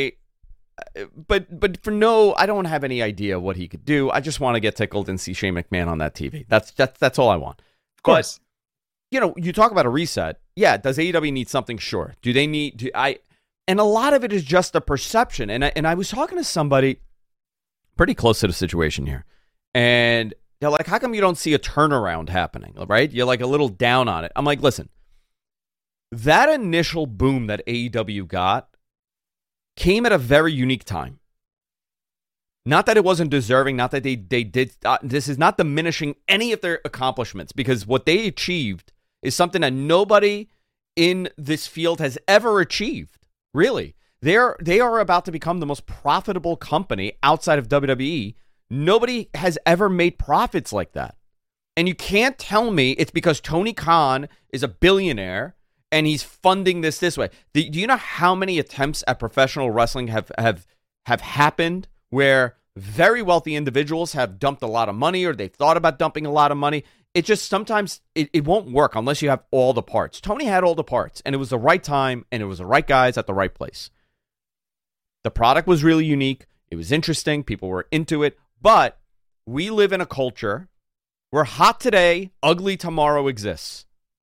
But for no, I don't have any idea what he could do. I just want to get tickled and see Shane McMahon on that TV. That's all I want. Of course. But, you talk about a reset. Yeah, does AEW need something? Sure. Do they need? And a lot of it is just a perception. And I was talking to somebody pretty close to the situation here, and they're like, "How come you don't see a turnaround happening?" Right? You're like a little down on it. I'm like, listen, that initial boom that AEW got came at a very unique time. Not that it wasn't deserving, not that they did. This is not diminishing any of their accomplishments, because what they achieved is something that nobody in this field has ever achieved. Really, they are about to become the most profitable company outside of WWE. Nobody has ever made profits like that, and you can't tell me it's because Tony Khan is a billionaire and he's funding this way. Do you know how many attempts at professional wrestling have happened where very wealthy individuals have dumped a lot of money, or they've thought about dumping a lot of money? It just sometimes it won't work unless you have all the parts. Tony had all the parts, and it was the right time, and it was the right guys at the right place. The product was really unique. It was interesting. People were into it. But we live in a culture where hot today, ugly tomorrow exists.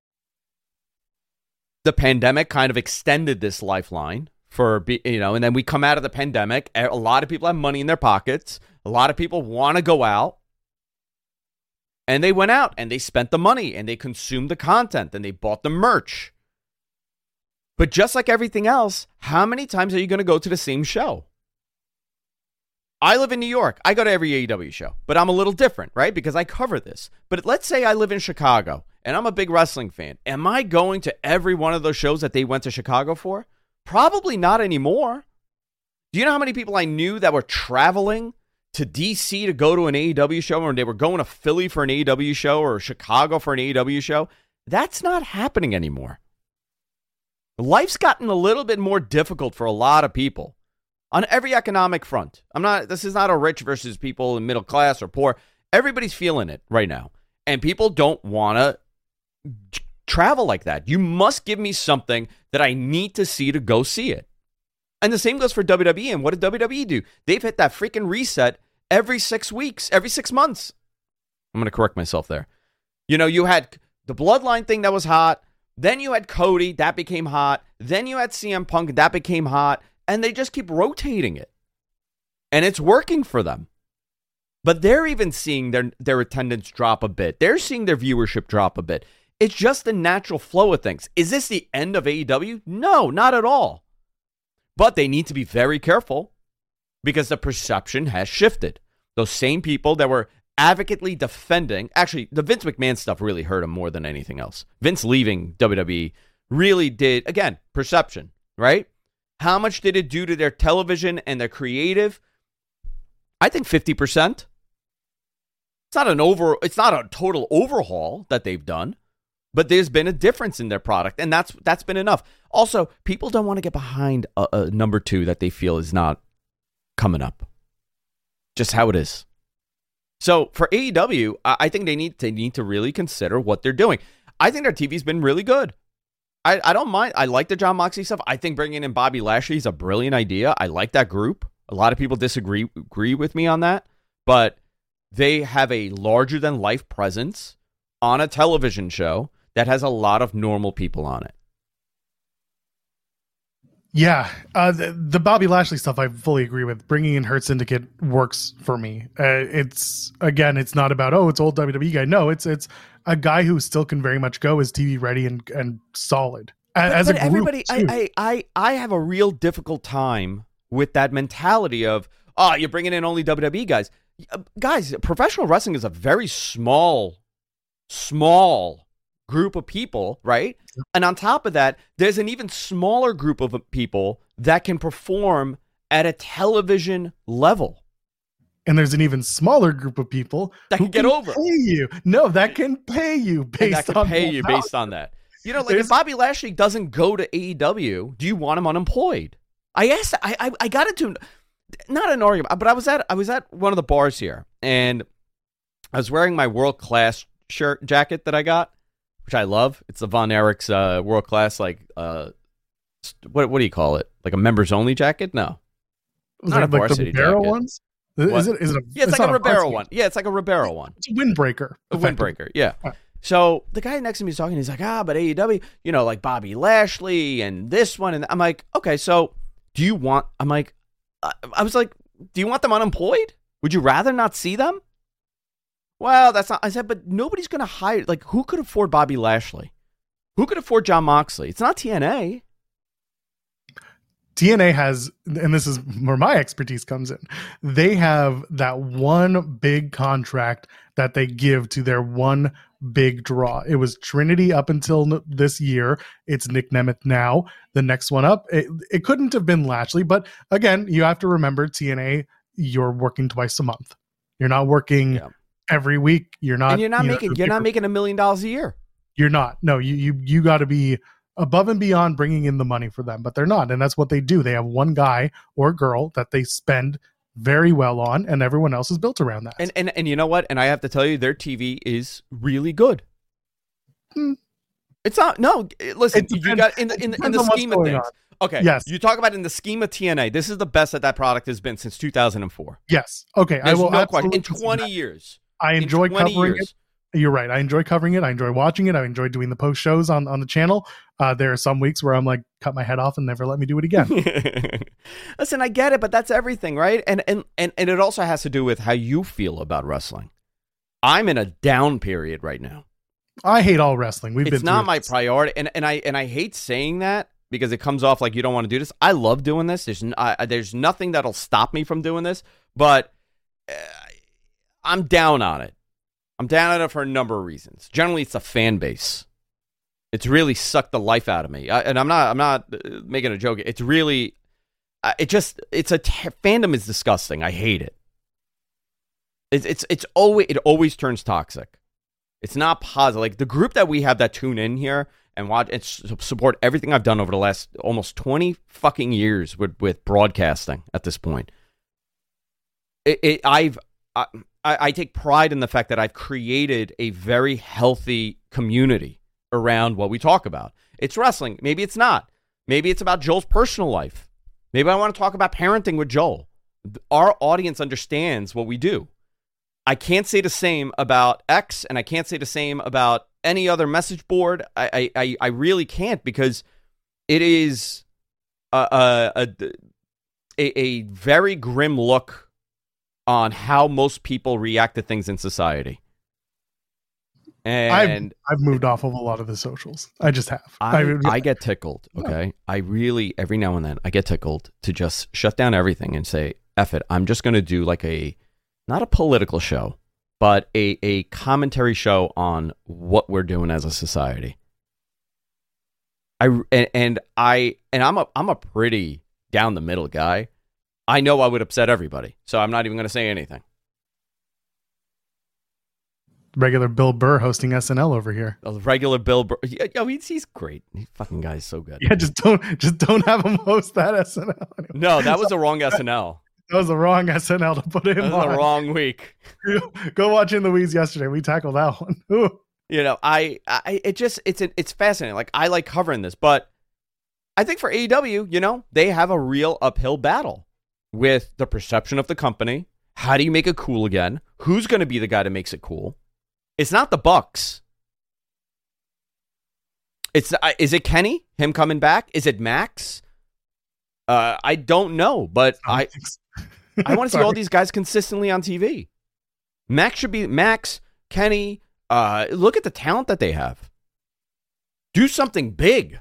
The pandemic kind of extended this lifeline and then we come out of the pandemic. A lot of people have money in their pockets. A lot of people want to go out. And they went out and they spent the money and they consumed the content and they bought the merch. But just like everything else, how many times are you going to go to the same show? I live in New York. I go to every AEW show, but I'm a little different, right? Because I cover this. But let's say I live in Chicago and I'm a big wrestling fan. Am I going to every one of those shows that they went to Chicago for? Probably not anymore. Do you know how many people I knew that were traveling to DC to go to an AEW show, or they were going to Philly for an AEW show or Chicago for an AEW show? That's not happening anymore. Life's gotten a little bit more difficult for a lot of people on every economic front. This is not a rich versus people in middle class or poor. Everybody's feeling it right now. And people don't want to travel like that. You must give me something that I need to see to go see it. And the same goes for WWE. And what did WWE do? They've hit that freaking reset every 6 weeks, every 6 months. I'm going to correct myself there. You had the Bloodline thing that was hot. Then you had Cody, that became hot. Then you had CM Punk, that became hot. And they just keep rotating it. And it's working for them. But they're even seeing their attendance drop a bit. They're seeing their viewership drop a bit. It's just the natural flow of things. Is this the end of AEW? No, not at all. But they need to be very careful because the perception has shifted. Those same people that were advocately defending, actually, the Vince McMahon stuff really hurt him more than anything else. Vince leaving WWE really did, again, perception, right? How much did it do to their television and their creative? I think 50%. It's not a total overhaul that they've done, but there's been a difference in their product, and that's been enough. Also, people don't want to get behind a number two that they feel is not coming up. Just how it is. So for AEW, I think they need to really consider what they're doing. I think their TV's been really good. I don't mind. I like the Jon Moxley stuff. I think bringing in Bobby Lashley is a brilliant idea. I like that group. A lot of people agree with me on that, but they have a larger than life presence on a television show that has a lot of normal people on it. Yeah, the Bobby Lashley stuff I fully agree with. Bringing in Hurt Syndicate works for me. It's not about it's old WWE guy. No, it's a guy who still can very much go, is TV ready and solid. As but a group, everybody, I have a real difficult time with that mentality of you're bringing in only WWE guys. Guys, professional wrestling is a very small group of people, right? And on top of that, there's an even smaller group of people that can perform at a television level. And there's an even smaller group of people that can get over. Pay you. No, that can pay you based on that. You know, like if Bobby Lashley doesn't go to AEW, do you want him unemployed? I got into not an argument, but I was at one of the bars here, and I was wearing my World Class jacket that I got, which I love. It's the Von Erich's World Class, like what do you call it? Like a members only jacket? No, not a varsity jacket. Ones? Is it? Yeah, it's like a Ribeiro one. Yeah, it's like a Ribeiro one. It's a windbreaker. A windbreaker. Yeah. So the guy next to me is talking. He's like, but AEW, you know, like Bobby Lashley and this one, and I'm like, okay, so do you want? I'm like, I was like, do you want them unemployed? Would you rather not see them? Well, that's not. I said, but nobody's going to hire. Like, who could afford Bobby Lashley? Who could afford Jon Moxley? It's not TNA. TNA has, and this is where my expertise comes in, they have that one big contract that they give to their one big draw. It was Trinity up until this year. It's Nick Nemeth now. The next one up, it couldn't have been Lashley, but again, you have to remember TNA, you're working twice a month. You're not working every week. You're not making $1 million a year. You're not. No, you got to be above and beyond bringing in the money for them, but they're not. And that's what they do. They have one guy or girl that they spend very well on, and everyone else is built around that. And you know what? And I have to tell you, their TV is really good. It's not. No, listen. You got in the scheme of things. Okay. Yes. You talk about in the scheme of TNA. This is the best that product has been since 2004. Yes. Okay. There's no question. In 20 years. I enjoy covering it. You're right. I enjoy covering it. I enjoy watching it. I enjoy doing the post shows on the channel. There are some weeks where I'm like, cut my head off and never let me do it again. Listen, I get it, but that's everything, right? And it also has to do with how you feel about wrestling. I'm in a down period right now. I hate all wrestling. It's not my priority, and I hate saying that because it comes off like you don't want to do this. I love doing this. There's nothing that'll stop me from doing this, but I'm down on it. I'm down on it for a number of reasons. Generally, it's a fan base. It's really sucked the life out of me. And I'm not making a joke. It's really, fandom is disgusting. I hate it. It always turns toxic. It's not positive. Like the group that we have that tune in here and watch and support everything I've done over the last almost 20 fucking years with broadcasting at this point. I take pride in the fact that I've created a very healthy community around what we talk about. It's wrestling. Maybe it's not. Maybe it's about Joel's personal life. Maybe I want to talk about parenting with Joel. Our audience understands what we do. I can't say the same about X, and I can't say the same about any other message board. I really can't, because it is a very grim look on how most people react to things in society. And I've moved off of a lot of the socials. I just have. I get tickled, okay? I really, every now and then, I get tickled to just shut down everything and say, F it, I'm just going to do like not a political show, but a commentary show on what we're doing as a society. I'm a pretty down the middle guy. I know I would upset everybody, so I'm not even going to say anything. Regular Bill Burr hosting SNL over here. Regular Bill Burr. He's great. He fucking guy is so good. Yeah, just don't have him host that SNL. Anymore. No, that was the wrong SNL. That was the wrong SNL to put him on. That was the wrong week. Go watch In the Weeds yesterday. We tackled that one. Ooh. You know, it's fascinating. Like, I like covering this, but I think for AEW, you know, they have a real uphill battle with the perception of the company. How do you make it cool again? Who's going to be the guy that makes it cool? It's not the Bucks. Is it Kenny? Him coming back? Is it Max? I don't know, but I want to see all Sorry. these guys consistently on TV. Max, Kenny. Look at the talent that they have. Do something big.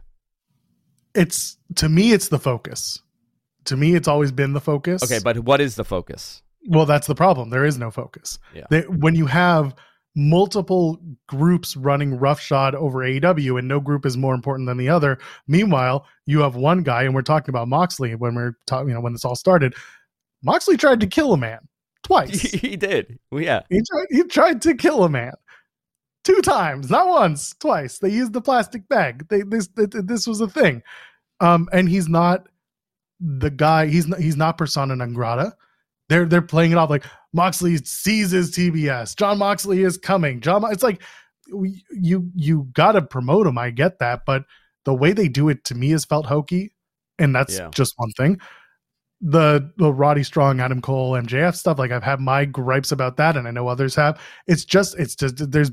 To me, it's the focus. To me, it's always been the focus. Okay, but what is the focus? Well, that's the problem. There is no focus. Yeah. When you have multiple groups running roughshod over AEW and no group is more important than the other, meanwhile, you have one guy, and we're talking about Moxley when we're talking, when this all started. Moxley tried to kill a man twice. He did. Well, yeah. He tried to kill a man 2 times, not once, twice. They used the plastic bag. This was a thing. And he's not the guy. He's not persona non grata. They're playing it off like Moxley seizes TBS. John Moxley is coming. It's like you got to promote him. I get that, but the way they do it to me has felt hokey, and that's just one thing. The Roddy Strong, Adam Cole, MJF stuff, like I've had my gripes about that, and I know others have. It's just there's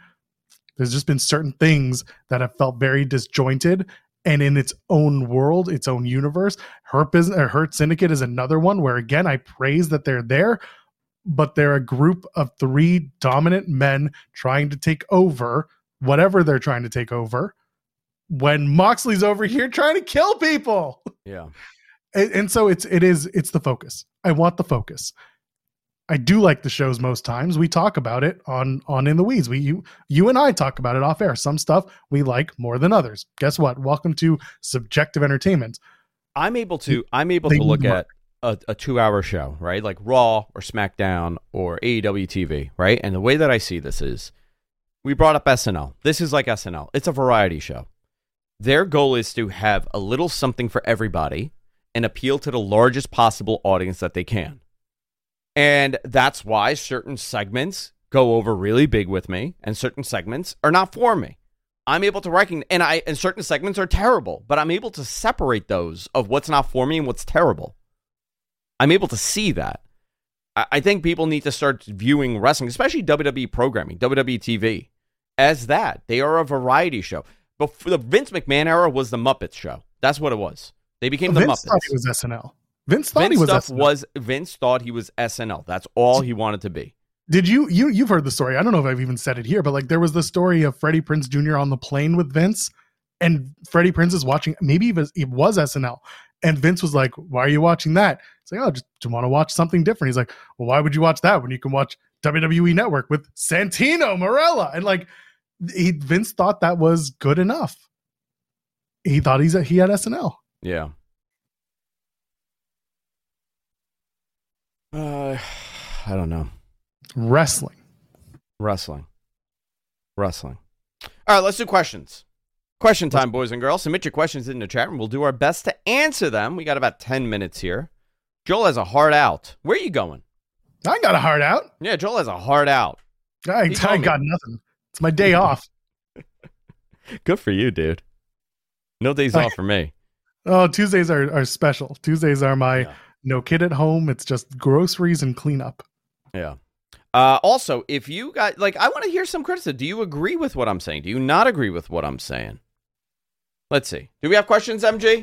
just been certain things that have felt very disjointed and in its own world, its own universe. Hurt Syndicate is another one where, again, I praise that they're there, but they're a group of 3 dominant men trying to take over whatever they're trying to take over, when Moxley's over here trying to kill people. Yeah. And so it's the focus. I want the focus. I do like the shows most times. We talk about it on In the Weeds. You and I talk about it off air. Some stuff we like more than others. Guess what? Welcome to subjective entertainment. I'm able to look at a 2-hour show, right? Like Raw or SmackDown or AEW TV, right? And the way that I see this is, we brought up SNL. This is like SNL. It's a variety show. Their goal is to have a little something for everybody and appeal to the largest possible audience that they can. And that's why certain segments go over really big with me and certain segments are not for me. I'm able to recognize, and certain segments are terrible, but I'm able to separate those of what's not for me and what's terrible. I'm able to see that. I think people need to start viewing wrestling, especially WWE programming, WWE TV, as that. They are a variety show. But the Vince McMahon era was the Muppets show. That's what it was. They became the Vince Muppets. Thought he was SNL. Vince thought he was SNL. Vince thought he was SNL. That's all he wanted to be. Did you've heard the story? I don't know if I've even said it here, but like there was the story of Freddie Prinze Jr. on the plane with Vince, and Freddie Prinze is watching. Maybe it was SNL, and Vince was like, "Why are you watching that?" It's like, "Oh, just want to watch something different." He's like, "Well, why would you watch that when you can watch WWE Network with Santino Marella?" And like, Vince thought that was good enough. He thought he had SNL. Yeah. I don't know. Wrestling. All right, let's do questions. Question time, boys and girls. Submit your questions in the chat room. We'll do our best to answer them. We got about 10 minutes here. Joel has a heart out. Where are you going? I got a heart out. Yeah, Joel has a heart out. I got nothing. It's my day off. Good for you, dude. No days off for me. Oh, Tuesdays are special. Tuesdays are my no kid at home. It's just groceries and cleanup. Yeah. Also, if you got, I want to hear some criticism. Do you agree with what I'm saying? Do you not agree with what I'm saying? Let's see. Do we have questions, MG?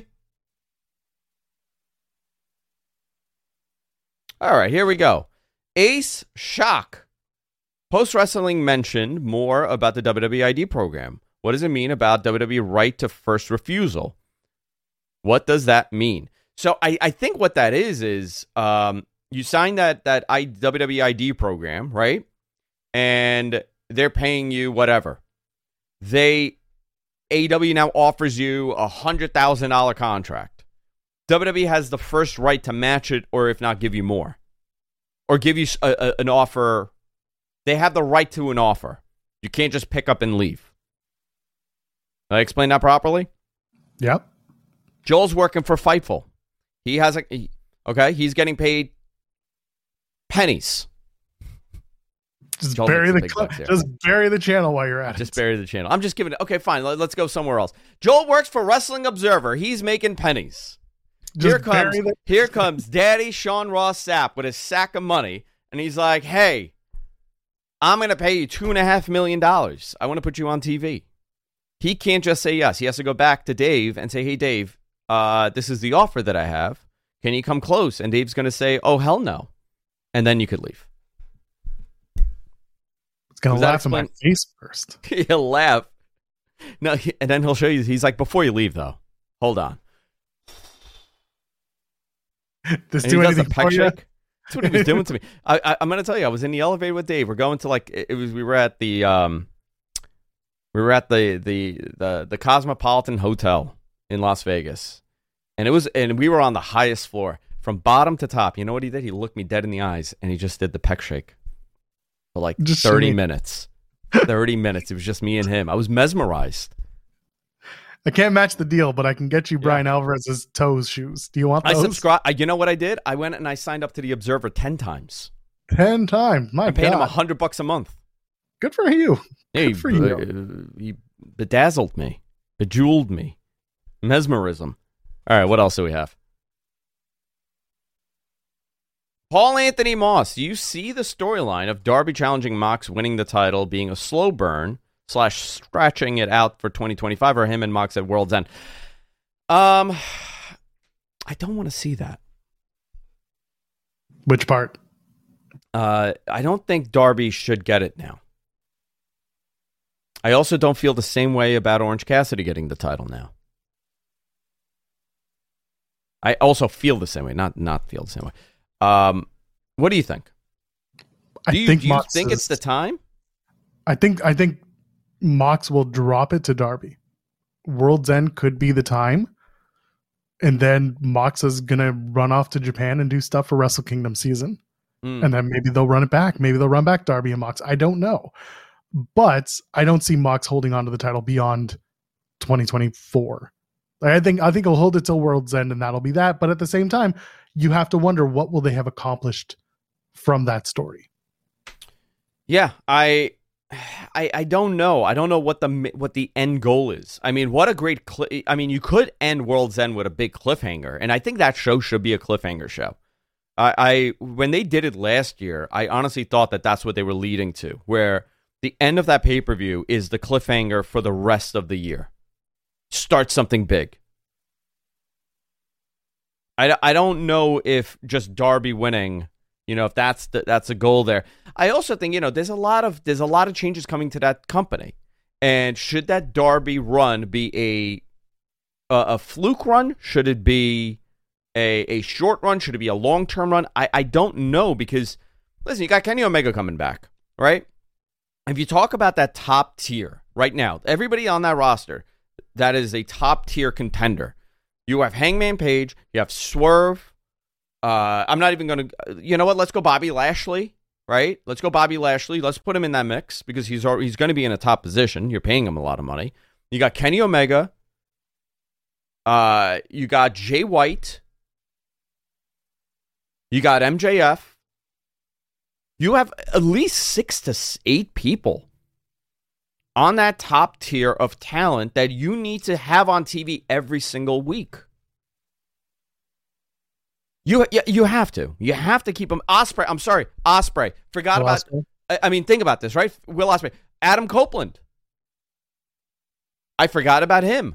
All right, here we go. Ace Shock. Post Wrestling mentioned more about the WWE ID program. What does it mean about WWE right to first refusal? What does that mean? So I think what that is you sign that WWE ID program, right? And they're paying you whatever. AEW now offers you a $100,000 contract. WWE has the first right to match it, or if not, give you more. Or give you an offer. They have the right to an offer. You can't just pick up and leave. Did I explain that properly? Yep. Joel's working for Fightful. He's getting paid pennies. Just bury the channel while you're at it. Just bury the channel. I'm just giving it. Okay, fine. Let's go somewhere else. Joel works for Wrestling Observer. He's making pennies. Here comes Daddy Sean Ross Sapp with his sack of money, and he's like, "Hey, I'm going to pay you $2.5 million. I want to put you on TV." He can't just say yes. He has to go back to Dave and say, "Hey, Dave, this is the offer that I have. Can you come close? And Dave's going to say, oh, hell no. And then you could leave. It's going to laugh in my face first. He'll laugh. No, and then he'll show you. He's like, before you leave, though, hold on. Does do anything for you? That's what he was doing to me. I'm going to tell you, I was in the elevator with Dave. We're going to we were at the Cosmopolitan Hotel in Las Vegas. And we were on the highest floor from bottom to top. You know what he did? He looked me dead in the eyes and he just did the pec shake for like just 30 minutes. 30 minutes. It was just me and him. I was mesmerized. I can't match the deal, but I can get you Brian Alvarez's toes shoes. Do you want those? I subscribe. You know what I did? I went and I signed up to the Observer 10 times. 10 times? My God. I paid him $100 a month. Good for you. Hey, Good for you. He bedazzled me. Bejeweled me. Mesmerism. All right, what else do we have? Paul Anthony Moss. Do you see the storyline of Darby challenging Mox winning the title being a slow burn / stretching it out for 2025 or him and Mox at World's End? I don't want to see that. Which part? I don't think Darby should get it now. I also don't feel the same way about Orange Cassidy getting the title now. I also feel the same way, not feel the same way. What do you think? Do you think it's the time? I think Mox will drop it to Darby. World's End could be the time, and then Mox is gonna run off to Japan and do stuff for Wrestle Kingdom season, and then maybe they'll run it back. Maybe they'll run back Darby and Mox. I don't know, but I don't see Mox holding on to the title beyond 2024. I think he'll hold it till World's End, and that'll be that. But at the same time, you have to wonder, what will they have accomplished from that story? Yeah, I don't know. I don't know what the end goal is. I mean, what a great you could end World's End with a big cliffhanger, and I think that show should be a cliffhanger show. When they did it last year, I honestly thought that that's what they were leading to, where the end of that pay-per-view is the cliffhanger for the rest of the year. Start something big. I don't know if just Darby winning, if that's a goal there. I also think, there's a lot of changes coming to that company. And should that Darby run be a fluke run? Should it be a short run? Should it be a long-term run? I don't know, because listen, you got Kenny Omega coming back, right? If you talk about that top tier right now, everybody on that roster that is a top tier contender. You have Hangman Page, you have Swerve. I'm not even going to, you know what? Let's go Bobby Lashley, right? Let's go Bobby Lashley. Let's put him in that mix because he's going to be in a top position. You're paying him a lot of money. You got Kenny Omega. You got Jay White. You got MJF. You have at least 6 to 8 people on that top tier of talent that you need to have on TV every single week. You have to. You have to keep them. Ospreay. I'm sorry. Ospreay. Forgot about. I mean, think about this, right? Will Ospreay. Adam Copeland. I forgot about him.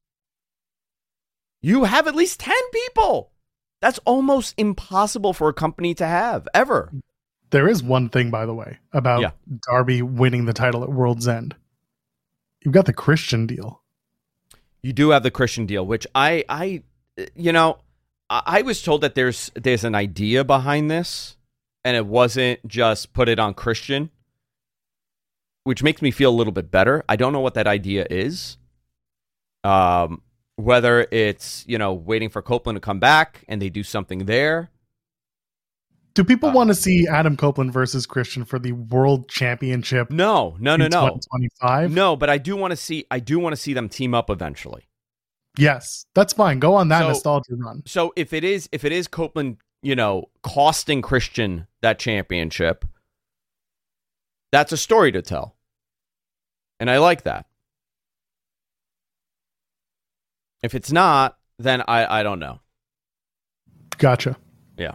You have at least 10 people. That's almost impossible for a company to have, ever. There is one thing, by the way, about Darby winning the title at World's End. You've got the Christian deal. You do have the Christian deal, which I was told that there's an idea behind this, and it wasn't just put it on Christian, which makes me feel a little bit better. I don't know what that idea is. Whether it's, waiting for Copeland to come back and they do something there. Do people want to see Adam Copeland versus Christian for the World Championship? No. 2025? No, but I do want to see them team up eventually. Yes, that's fine. Go on that nostalgia run. So if it is Copeland, costing Christian that championship, that's a story to tell. And I like that. If it's not, then I don't know. Gotcha. Yeah.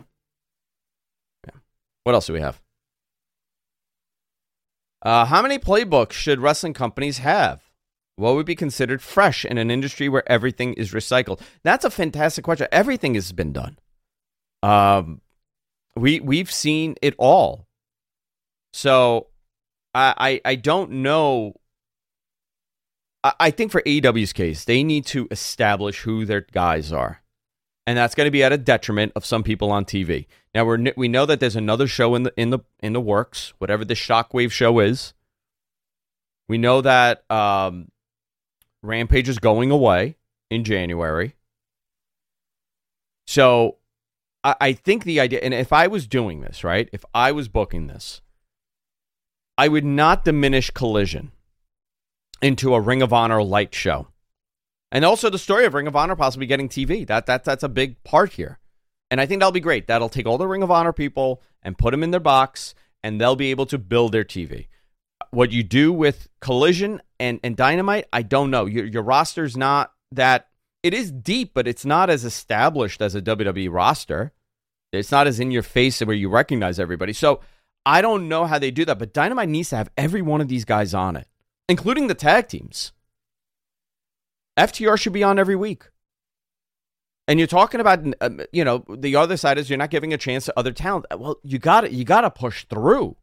What else do we have? How many playbooks should wrestling companies have? What would be considered fresh in an industry where everything is recycled? That's a fantastic question. Everything has been done. We've seen it all. So I don't know. I think for AEW's case, they need to establish who their guys are. And that's going to be at a detriment of some people on TV. Now we know that there's another show in the works, whatever the Shockwave show is. We know that Rampage is going away in January. So I think the idea, and if I was doing this, right, if I was booking this, I would not diminish Collision into a Ring of Honor light show. And also the story of Ring of Honor possibly getting TV. That's a big part here. And I think that'll be great. That'll take all the Ring of Honor people and put them in their box, and they'll be able to build their TV. What you do with Collision and Dynamite, I don't know. Your roster's not that... It is deep, but it's not as established as a WWE roster. It's not as in your face where you recognize everybody. So I don't know how they do that, but Dynamite needs to have every one of these guys on it, including the tag teams. FTR should be on every week. And you're talking about, the other side is you're not giving a chance to other talent. Well, you got to push through.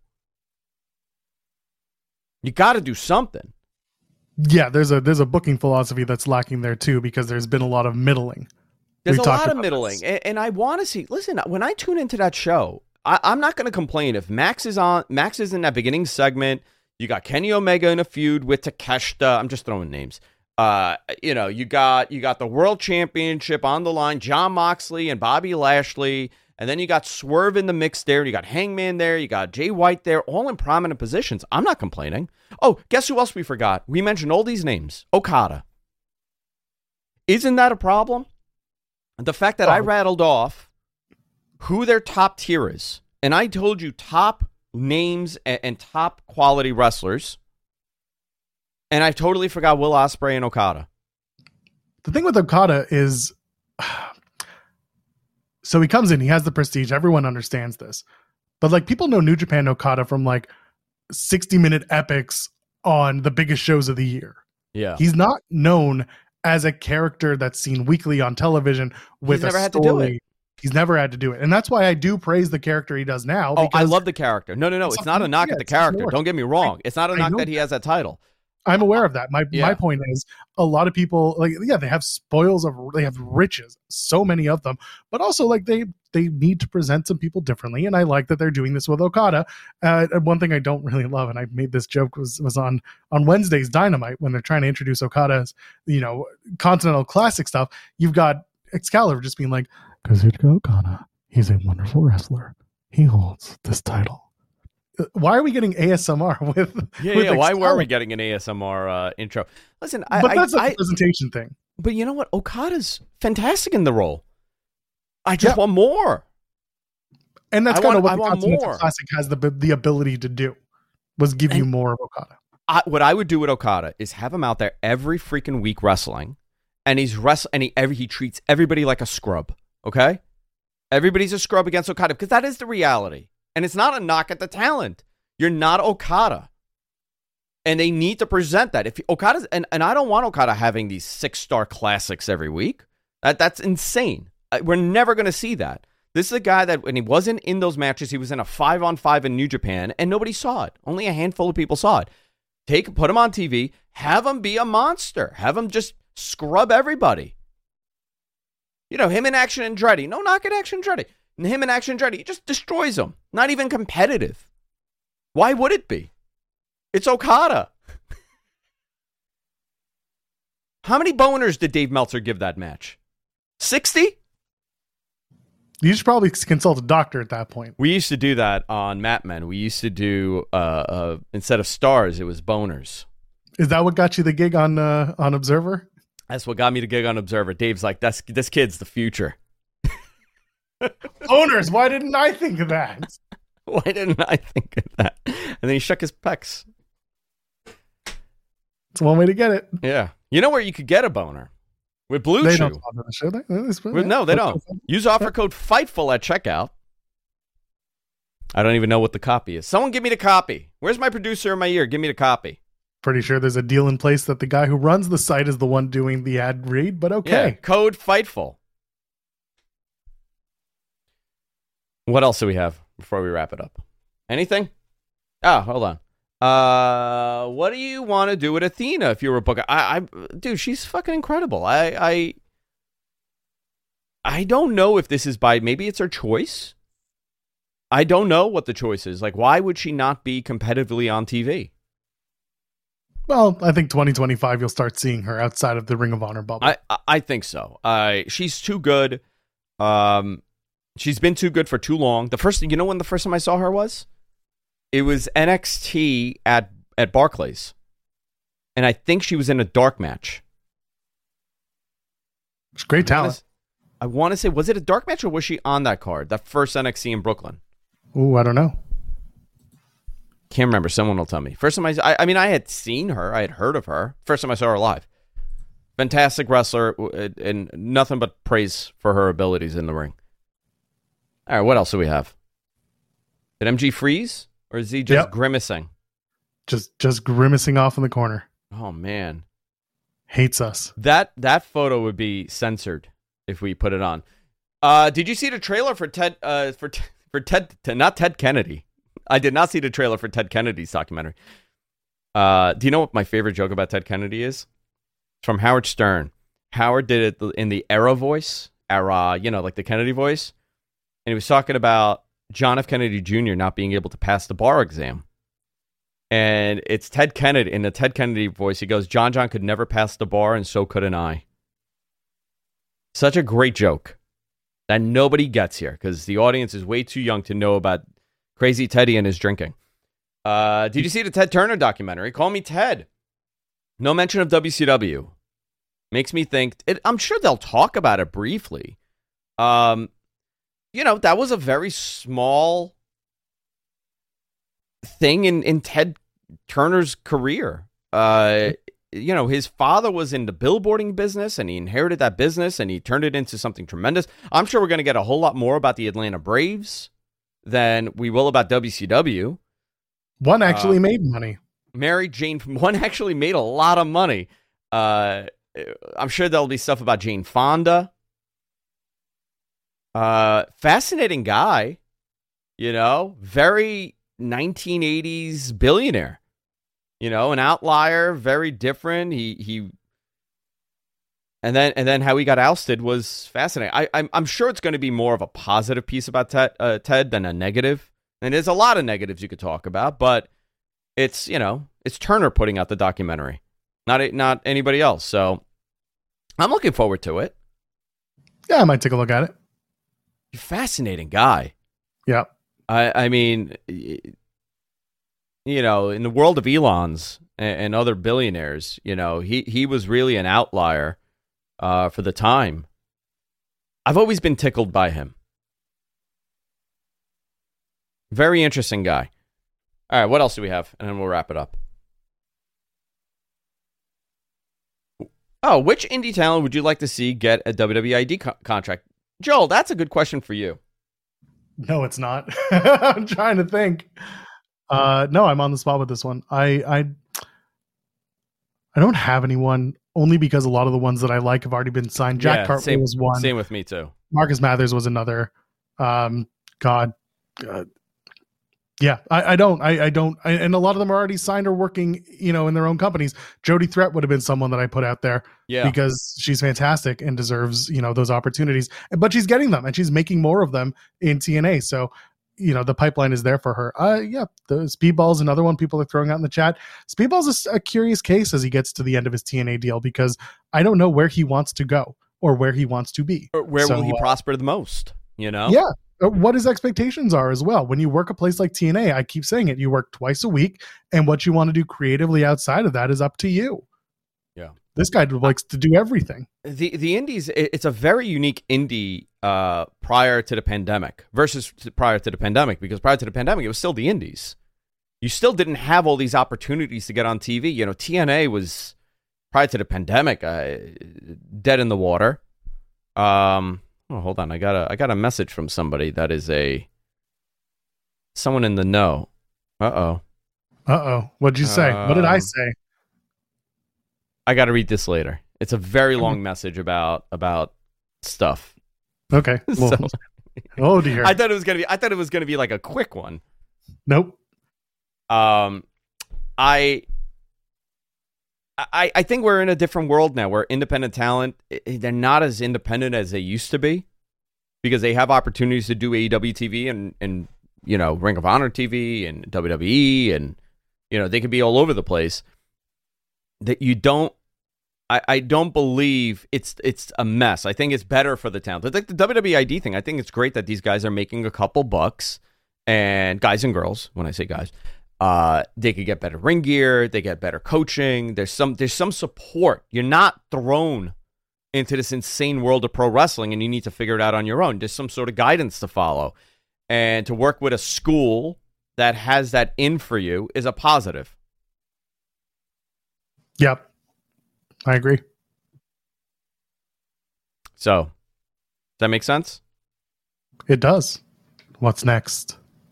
You got to do something. Yeah, there's a booking philosophy that's lacking there too, because there's been a lot of middling. There's a lot of middling, and I want to see. Listen, when I tune into that show, I'm not going to complain if Max is on. Max is in that beginning segment. You got Kenny Omega in a feud with Takeshita. I'm just throwing names. You got the World Championship on the line. Jon Moxley and Bobby Lashley. And then you got Swerve in the mix there. You got Hangman there. You got Jay White there, all in prominent positions. I'm not complaining. Oh, guess who else we forgot? We mentioned all these names. Okada. Isn't that a problem? The fact that I rattled off who their top tier is, and I told you top names and top quality wrestlers, and I totally forgot Will Ospreay and Okada. The thing with Okada is... So he comes in, he has the prestige. Everyone understands this. But like, people know New Japan Okada from like 60-minute epics on the biggest shows of the year. Yeah. He's not known as a character that's seen weekly on television with a story. Had to do it. He's never had to do it. And that's why I do praise the character he does now. Oh, I love the character. No. It's not a knock at the character. Don't get me wrong. It's not a knock that he has that title. I'm aware of that. My point is, a lot of people they have they have riches, so many of them, but also like they need to present some people differently. And I like that they're doing this with Okada. One thing I don't really love, and I made this joke was on Wednesday's Dynamite when they're trying to introduce Okada's, Continental Classic stuff. You've got Excalibur just being like, Kazuchika Okada, he's a wonderful wrestler. He holds this title. Why are we getting ASMR with why were we getting an ASMR intro? Listen, that's a presentation thing. But you know what? Okada's fantastic in the role. I just want more. And that's kind of what the Continental Classic has the ability to do, was give you more of Okada. What I would do with Okada is have him out there every freaking week wrestling, and he treats everybody like a scrub, okay? Everybody's a scrub against Okada, because that is the reality. And it's not a knock at the talent. You're not Okada. And they need to present that. If Okada's and I don't want Okada having these 6-star classics every week. That's insane. We're never going to see that. This is a guy that when he wasn't in those matches, he was in a 5-on-5 in New Japan, and nobody saw it. Only a handful of people saw it. Put him on TV, have him be a monster. Have him just scrub everybody. Him in Action Andretti. No knock at Action Andretti. Him in Action Andretti, he just destroys them. Not even competitive. Why would it be? It's Okada. How many boners did Dave Meltzer give that match? 60? You should probably consult a doctor at that point. We used to do that on Mat Men. We used to do, instead of stars, it was boners. Is that what got you the gig on Observer? That's what got me the gig on Observer. Dave's like, this kid's the future. Owners, why didn't I think of that? Why didn't I think of that? And then he shook his pecs. It's one way to get it. Yeah. You know where you could get a boner? With Blue They Chew. don't sponsor the show. No, they don't. Use offer code FIGHTFUL at checkout. I don't even know what the copy is. Someone give me the copy. Where's my producer in my ear? Give me the copy. Pretty sure there's a deal in place that the guy who runs the site is the one doing the ad read, but okay. Yeah, code Fightful. What else do we have before we wrap it up? Anything? Oh, hold on. What do you want to do with Athena if you were a booker? Dude, she's fucking incredible. I don't know if this is maybe it's her choice. I don't know what the choice is. Like, why would she not be competitively on TV? Well, I think 2025 you'll start seeing her outside of the Ring of Honor bubble. I think so. She's too good. She's been too good for too long. When the first time I saw her was? It was NXT at Barclays. And I think she was in a dark match. It's great talent. I want to say, was it a dark match or was she on that card? That first NXT in Brooklyn? Ooh, I don't know. Can't remember. Someone will tell me. First time I mean, I had seen her. I had heard of her. First time I saw her live. Fantastic wrestler and nothing but praise for her abilities in the ring. All right, what else do we have? Did MG freeze? Or is he just grimacing? Just grimacing off in the corner. Oh, man. Hates us. That photo would be censored if we put it on. Did you see the trailer for not Ted Kennedy? I did not see the trailer for Ted Kennedy's documentary. Do you know what my favorite joke about Ted Kennedy is? It's from Howard Stern. Howard did it in the like the Kennedy voice. And he was talking about John F. Kennedy Jr. not being able to pass the bar exam. And it's Ted Kennedy. In the Ted Kennedy voice, he goes, John could never pass the bar, and so couldn't I. Such a great joke that nobody gets here because the audience is way too young to know about Crazy Teddy and his drinking. Did you see the Ted Turner documentary? Call Me Ted. No mention of WCW. Makes me think... I'm sure they'll talk about it briefly. That was a very small thing in Ted Turner's career. His father was in the billboarding business, and he inherited that business, and he turned it into something tremendous. I'm sure we're going to get a whole lot more about the Atlanta Braves than we will about WCW. One actually made money. Mary Jane, one actually made a lot of money. I'm sure there'll be stuff about Jane Fonda. Fascinating guy, very 1980s billionaire, an outlier, very different. He and then how he got ousted was fascinating. I'm sure it's going to be more of a positive piece about Ted than a negative. And there's a lot of negatives you could talk about, but it's Turner putting out the documentary, not anybody else. So I'm looking forward to it. Yeah, I might take a look at it. Fascinating guy. Yeah. I mean, in the world of Elons and other billionaires, he was really an outlier for the time. I've always been tickled by him. Very interesting guy. All right, what else do we have? And then we'll wrap it up. Oh, which indie talent would you like to see get a WWE ID contract? Joel, that's a good question for you. No, it's not. I'm trying to think. No, I'm on the spot with this one. I don't have anyone, only because a lot of the ones that I like have already been signed. Jack Cartwheel was one. Same with me too. Marcus Mathers was another. Yeah, I don't, and a lot of them are already signed or working, in their own companies. Jody Threat would have been someone that I put out there, because she's fantastic and deserves, those opportunities. But she's getting them, and she's making more of them in TNA. So, the pipeline is there for her. The Speedball's another one people are throwing out in the chat. Speedball's a curious case as he gets to the end of his TNA deal, because I don't know where he wants to go or where he wants to be. Or where will he prosper the most? Yeah. What his expectations are as well. When you work a place like TNA, I keep saying it, you work twice a week, and what you want to do creatively outside of that is up to you. Yeah. This guy likes to do everything. The indies, it's a very unique indie prior to the pandemic versus prior to the pandemic, because prior to the pandemic, it was still the indies. You still didn't have all these opportunities to get on TV. TNA was, prior to the pandemic, dead in the water. Oh, hold on. I got a message from somebody that is someone in the know. Uh-oh. What'd you say? What did I say? I got to read this later. It's a very long message about stuff. Okay. Well, So- oh dear. I thought it was gonna be like a quick one. Nope. I think we're in a different world now where independent talent, they're not as independent as they used to be because they have opportunities to do AEW TV and Ring of Honor TV and WWE, and they could be all over the place. That you don't. I don't believe it's a mess. I think it's better for the talent. It's like the WWID thing. I think it's great that these guys are making a couple bucks, and guys and girls, when I say guys, they could get better ring gear, they get better coaching. There's some support. You're not thrown into this insane world of pro wrestling and you need to figure it out on your own. There's some sort of guidance to follow. And to work with a school that has that in for you is a positive. Yep. I agree. So, does that make sense? It does. What's next?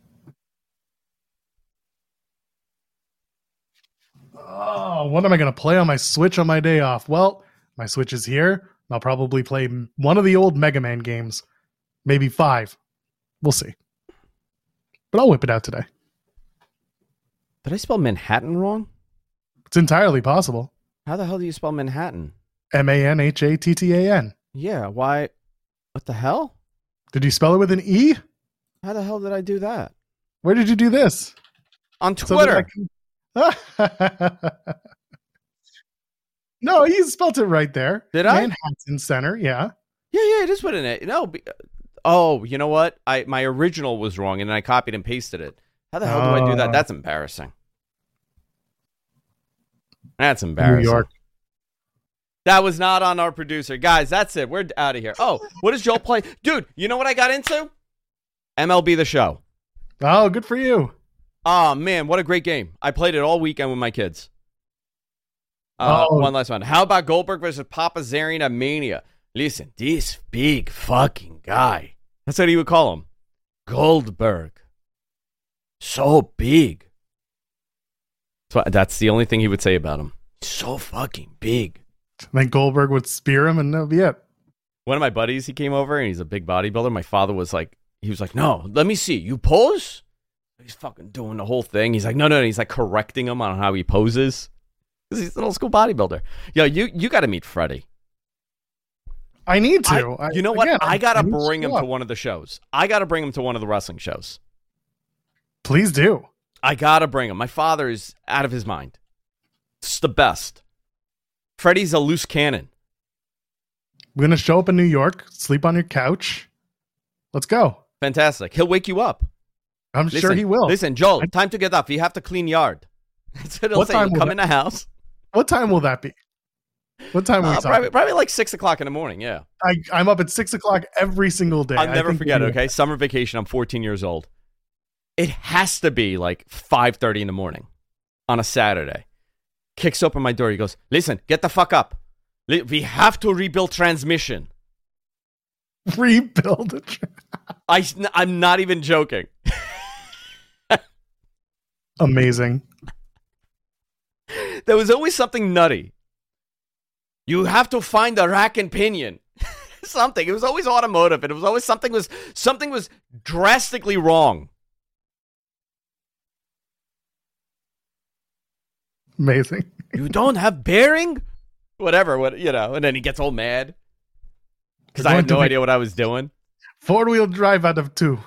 Oh, what am I going to play on my Switch on my day off? Well, my Switch is here. I'll probably play one of the old Mega Man games. Maybe 5. We'll see. But I'll whip it out today. Did I spell Manhattan wrong? It's entirely possible. How the hell do you spell Manhattan? Manhattan. Yeah, why? What the hell? Did you spell it with an E? How the hell did I do that? Where did you do this? On Twitter. No, you spelled it right there. Did I? Manhattan Center, yeah. Yeah, it is with an A. No, oh, you know what? My original was wrong, and then I copied and pasted it. How the hell do I do that? That's embarrassing. That's embarrassing. New York. That was not on our producer. Guys, that's it. We're out of here. Oh, what does Joel play? Dude, you know what I got into? MLB The Show. Oh, good for you. Oh, man, what a great game. I played it all weekend with my kids. One last one. How about Goldberg versus Papa Zarian at Mania? Listen, this big fucking guy. That's what he would call him. Goldberg. So big. So that's the only thing he would say about him. So fucking big. Then Goldberg would spear him and that'll be it. One of my buddies, he came over and he's a big bodybuilder. My father was like, no, let me see. You pose? He's fucking doing the whole thing. He's like, no. He's like correcting him on how he poses. Because he's an old school bodybuilder. Yo, you got to meet Freddie. I need to. You know what? I got to bring him to one of the shows. I got to bring him to one of the wrestling shows. Please do. I got to bring him. My father is out of his mind. It's the best. Freddie's a loose cannon. We're going to show up in New York, sleep on your couch. Let's go. Fantastic. He'll wake you up. I'm sure he will. Listen, Joel, time to get up. You have to clean yard. That's what he'll say. You come in the house. What time will that be? What time are we talking? Probably like 6 o'clock in the morning, yeah. I'm up at 6 o'clock every single day. I'll never forget it, okay? Summer vacation. I'm 14 years old. It has to be like 5:30 in the morning on a Saturday. Kicks open my door. He goes, listen, get the fuck up. We have to rebuild transmission. Rebuild it? I'm not even joking. Amazing. There was always something nutty. You have to find a rack and pinion. Something. It was always automotive, and it was always something was drastically wrong. Amazing. You don't have bearing? Whatever, and then he gets all mad. Because I had no idea what I was doing. 4-wheel drive out of 2.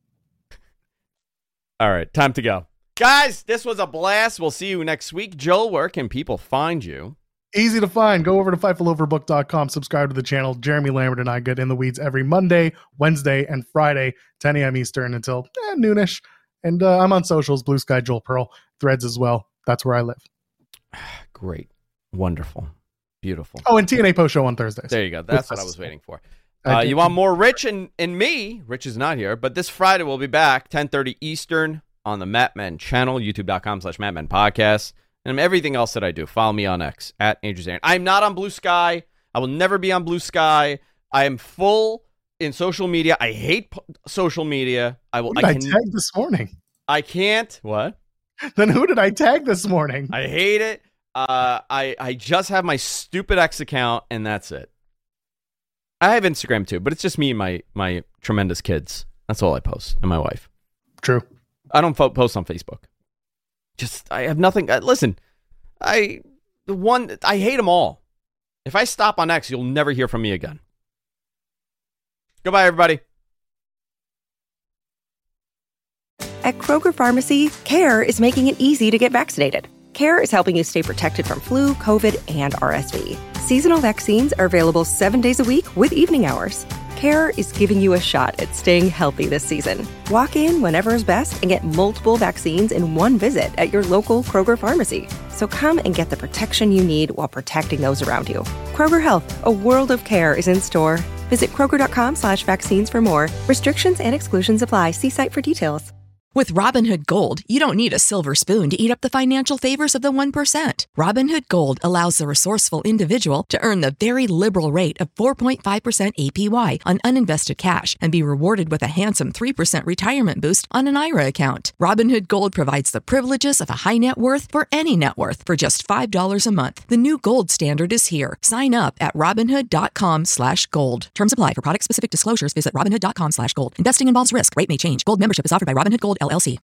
All right, time to go. Guys, this was a blast. We'll see you next week. Joel, where can people find you? Easy to find. Go over to FightfulOverbook.com. Subscribe to the channel. Jeremy Lambert and I get in the weeds every Monday, Wednesday, and Friday, 10 a.m. Eastern until noonish. And I'm on socials, Blue Sky Joel Pearl, Threads as well. That's where I live. Great. Wonderful. Beautiful. Oh, and TNA Post Show on Thursdays. There you go. That's what I was waiting for. You want more Rich and me? Rich is not here, but this Friday we'll be back, 10:30 Eastern on the Matmen channel, youtube.com/Matmen Podcast, and everything else that I do. Follow me on X, @AndrewZarian. I'm not on Blue Sky. I will never be on Blue Sky. I am full in social media. I hate social media. Who did I tag this morning? I can't. What? Then who did I tag this morning? I hate it. I just have my stupid X account, and that's it. I have Instagram too, but it's just me and my tremendous kids. That's all I post, and my wife. True. I don't post on Facebook. I have nothing. Listen, I hate them all. If I stop on X, you'll never hear from me again. Goodbye, everybody. At Kroger Pharmacy, CARE is making it easy to get vaccinated. CARE is helping you stay protected from flu, COVID, and RSV. Seasonal vaccines are available 7 days a week with evening hours. CARE is giving you a shot at staying healthy this season. Walk in whenever is best and get multiple vaccines in one visit at your local Kroger Pharmacy. So come and get the protection you need while protecting those around you. Kroger Health, a world of care is in store. Visit Kroger.com/vaccines for more. Restrictions and exclusions apply. See site for details. With Robinhood Gold, you don't need a silver spoon to eat up the financial favors of the 1%. Robinhood Gold allows the resourceful individual to earn the very liberal rate of 4.5% APY on uninvested cash and be rewarded with a handsome 3% retirement boost on an IRA account. Robinhood Gold provides the privileges of a high net worth for any net worth for just $5 a month. The new gold standard is here. Sign up at Robinhood.com/gold. Terms apply. For product-specific disclosures, visit Robinhood.com/gold. Investing involves risk. Rate may change. Gold membership is offered by Robinhood Gold LLC.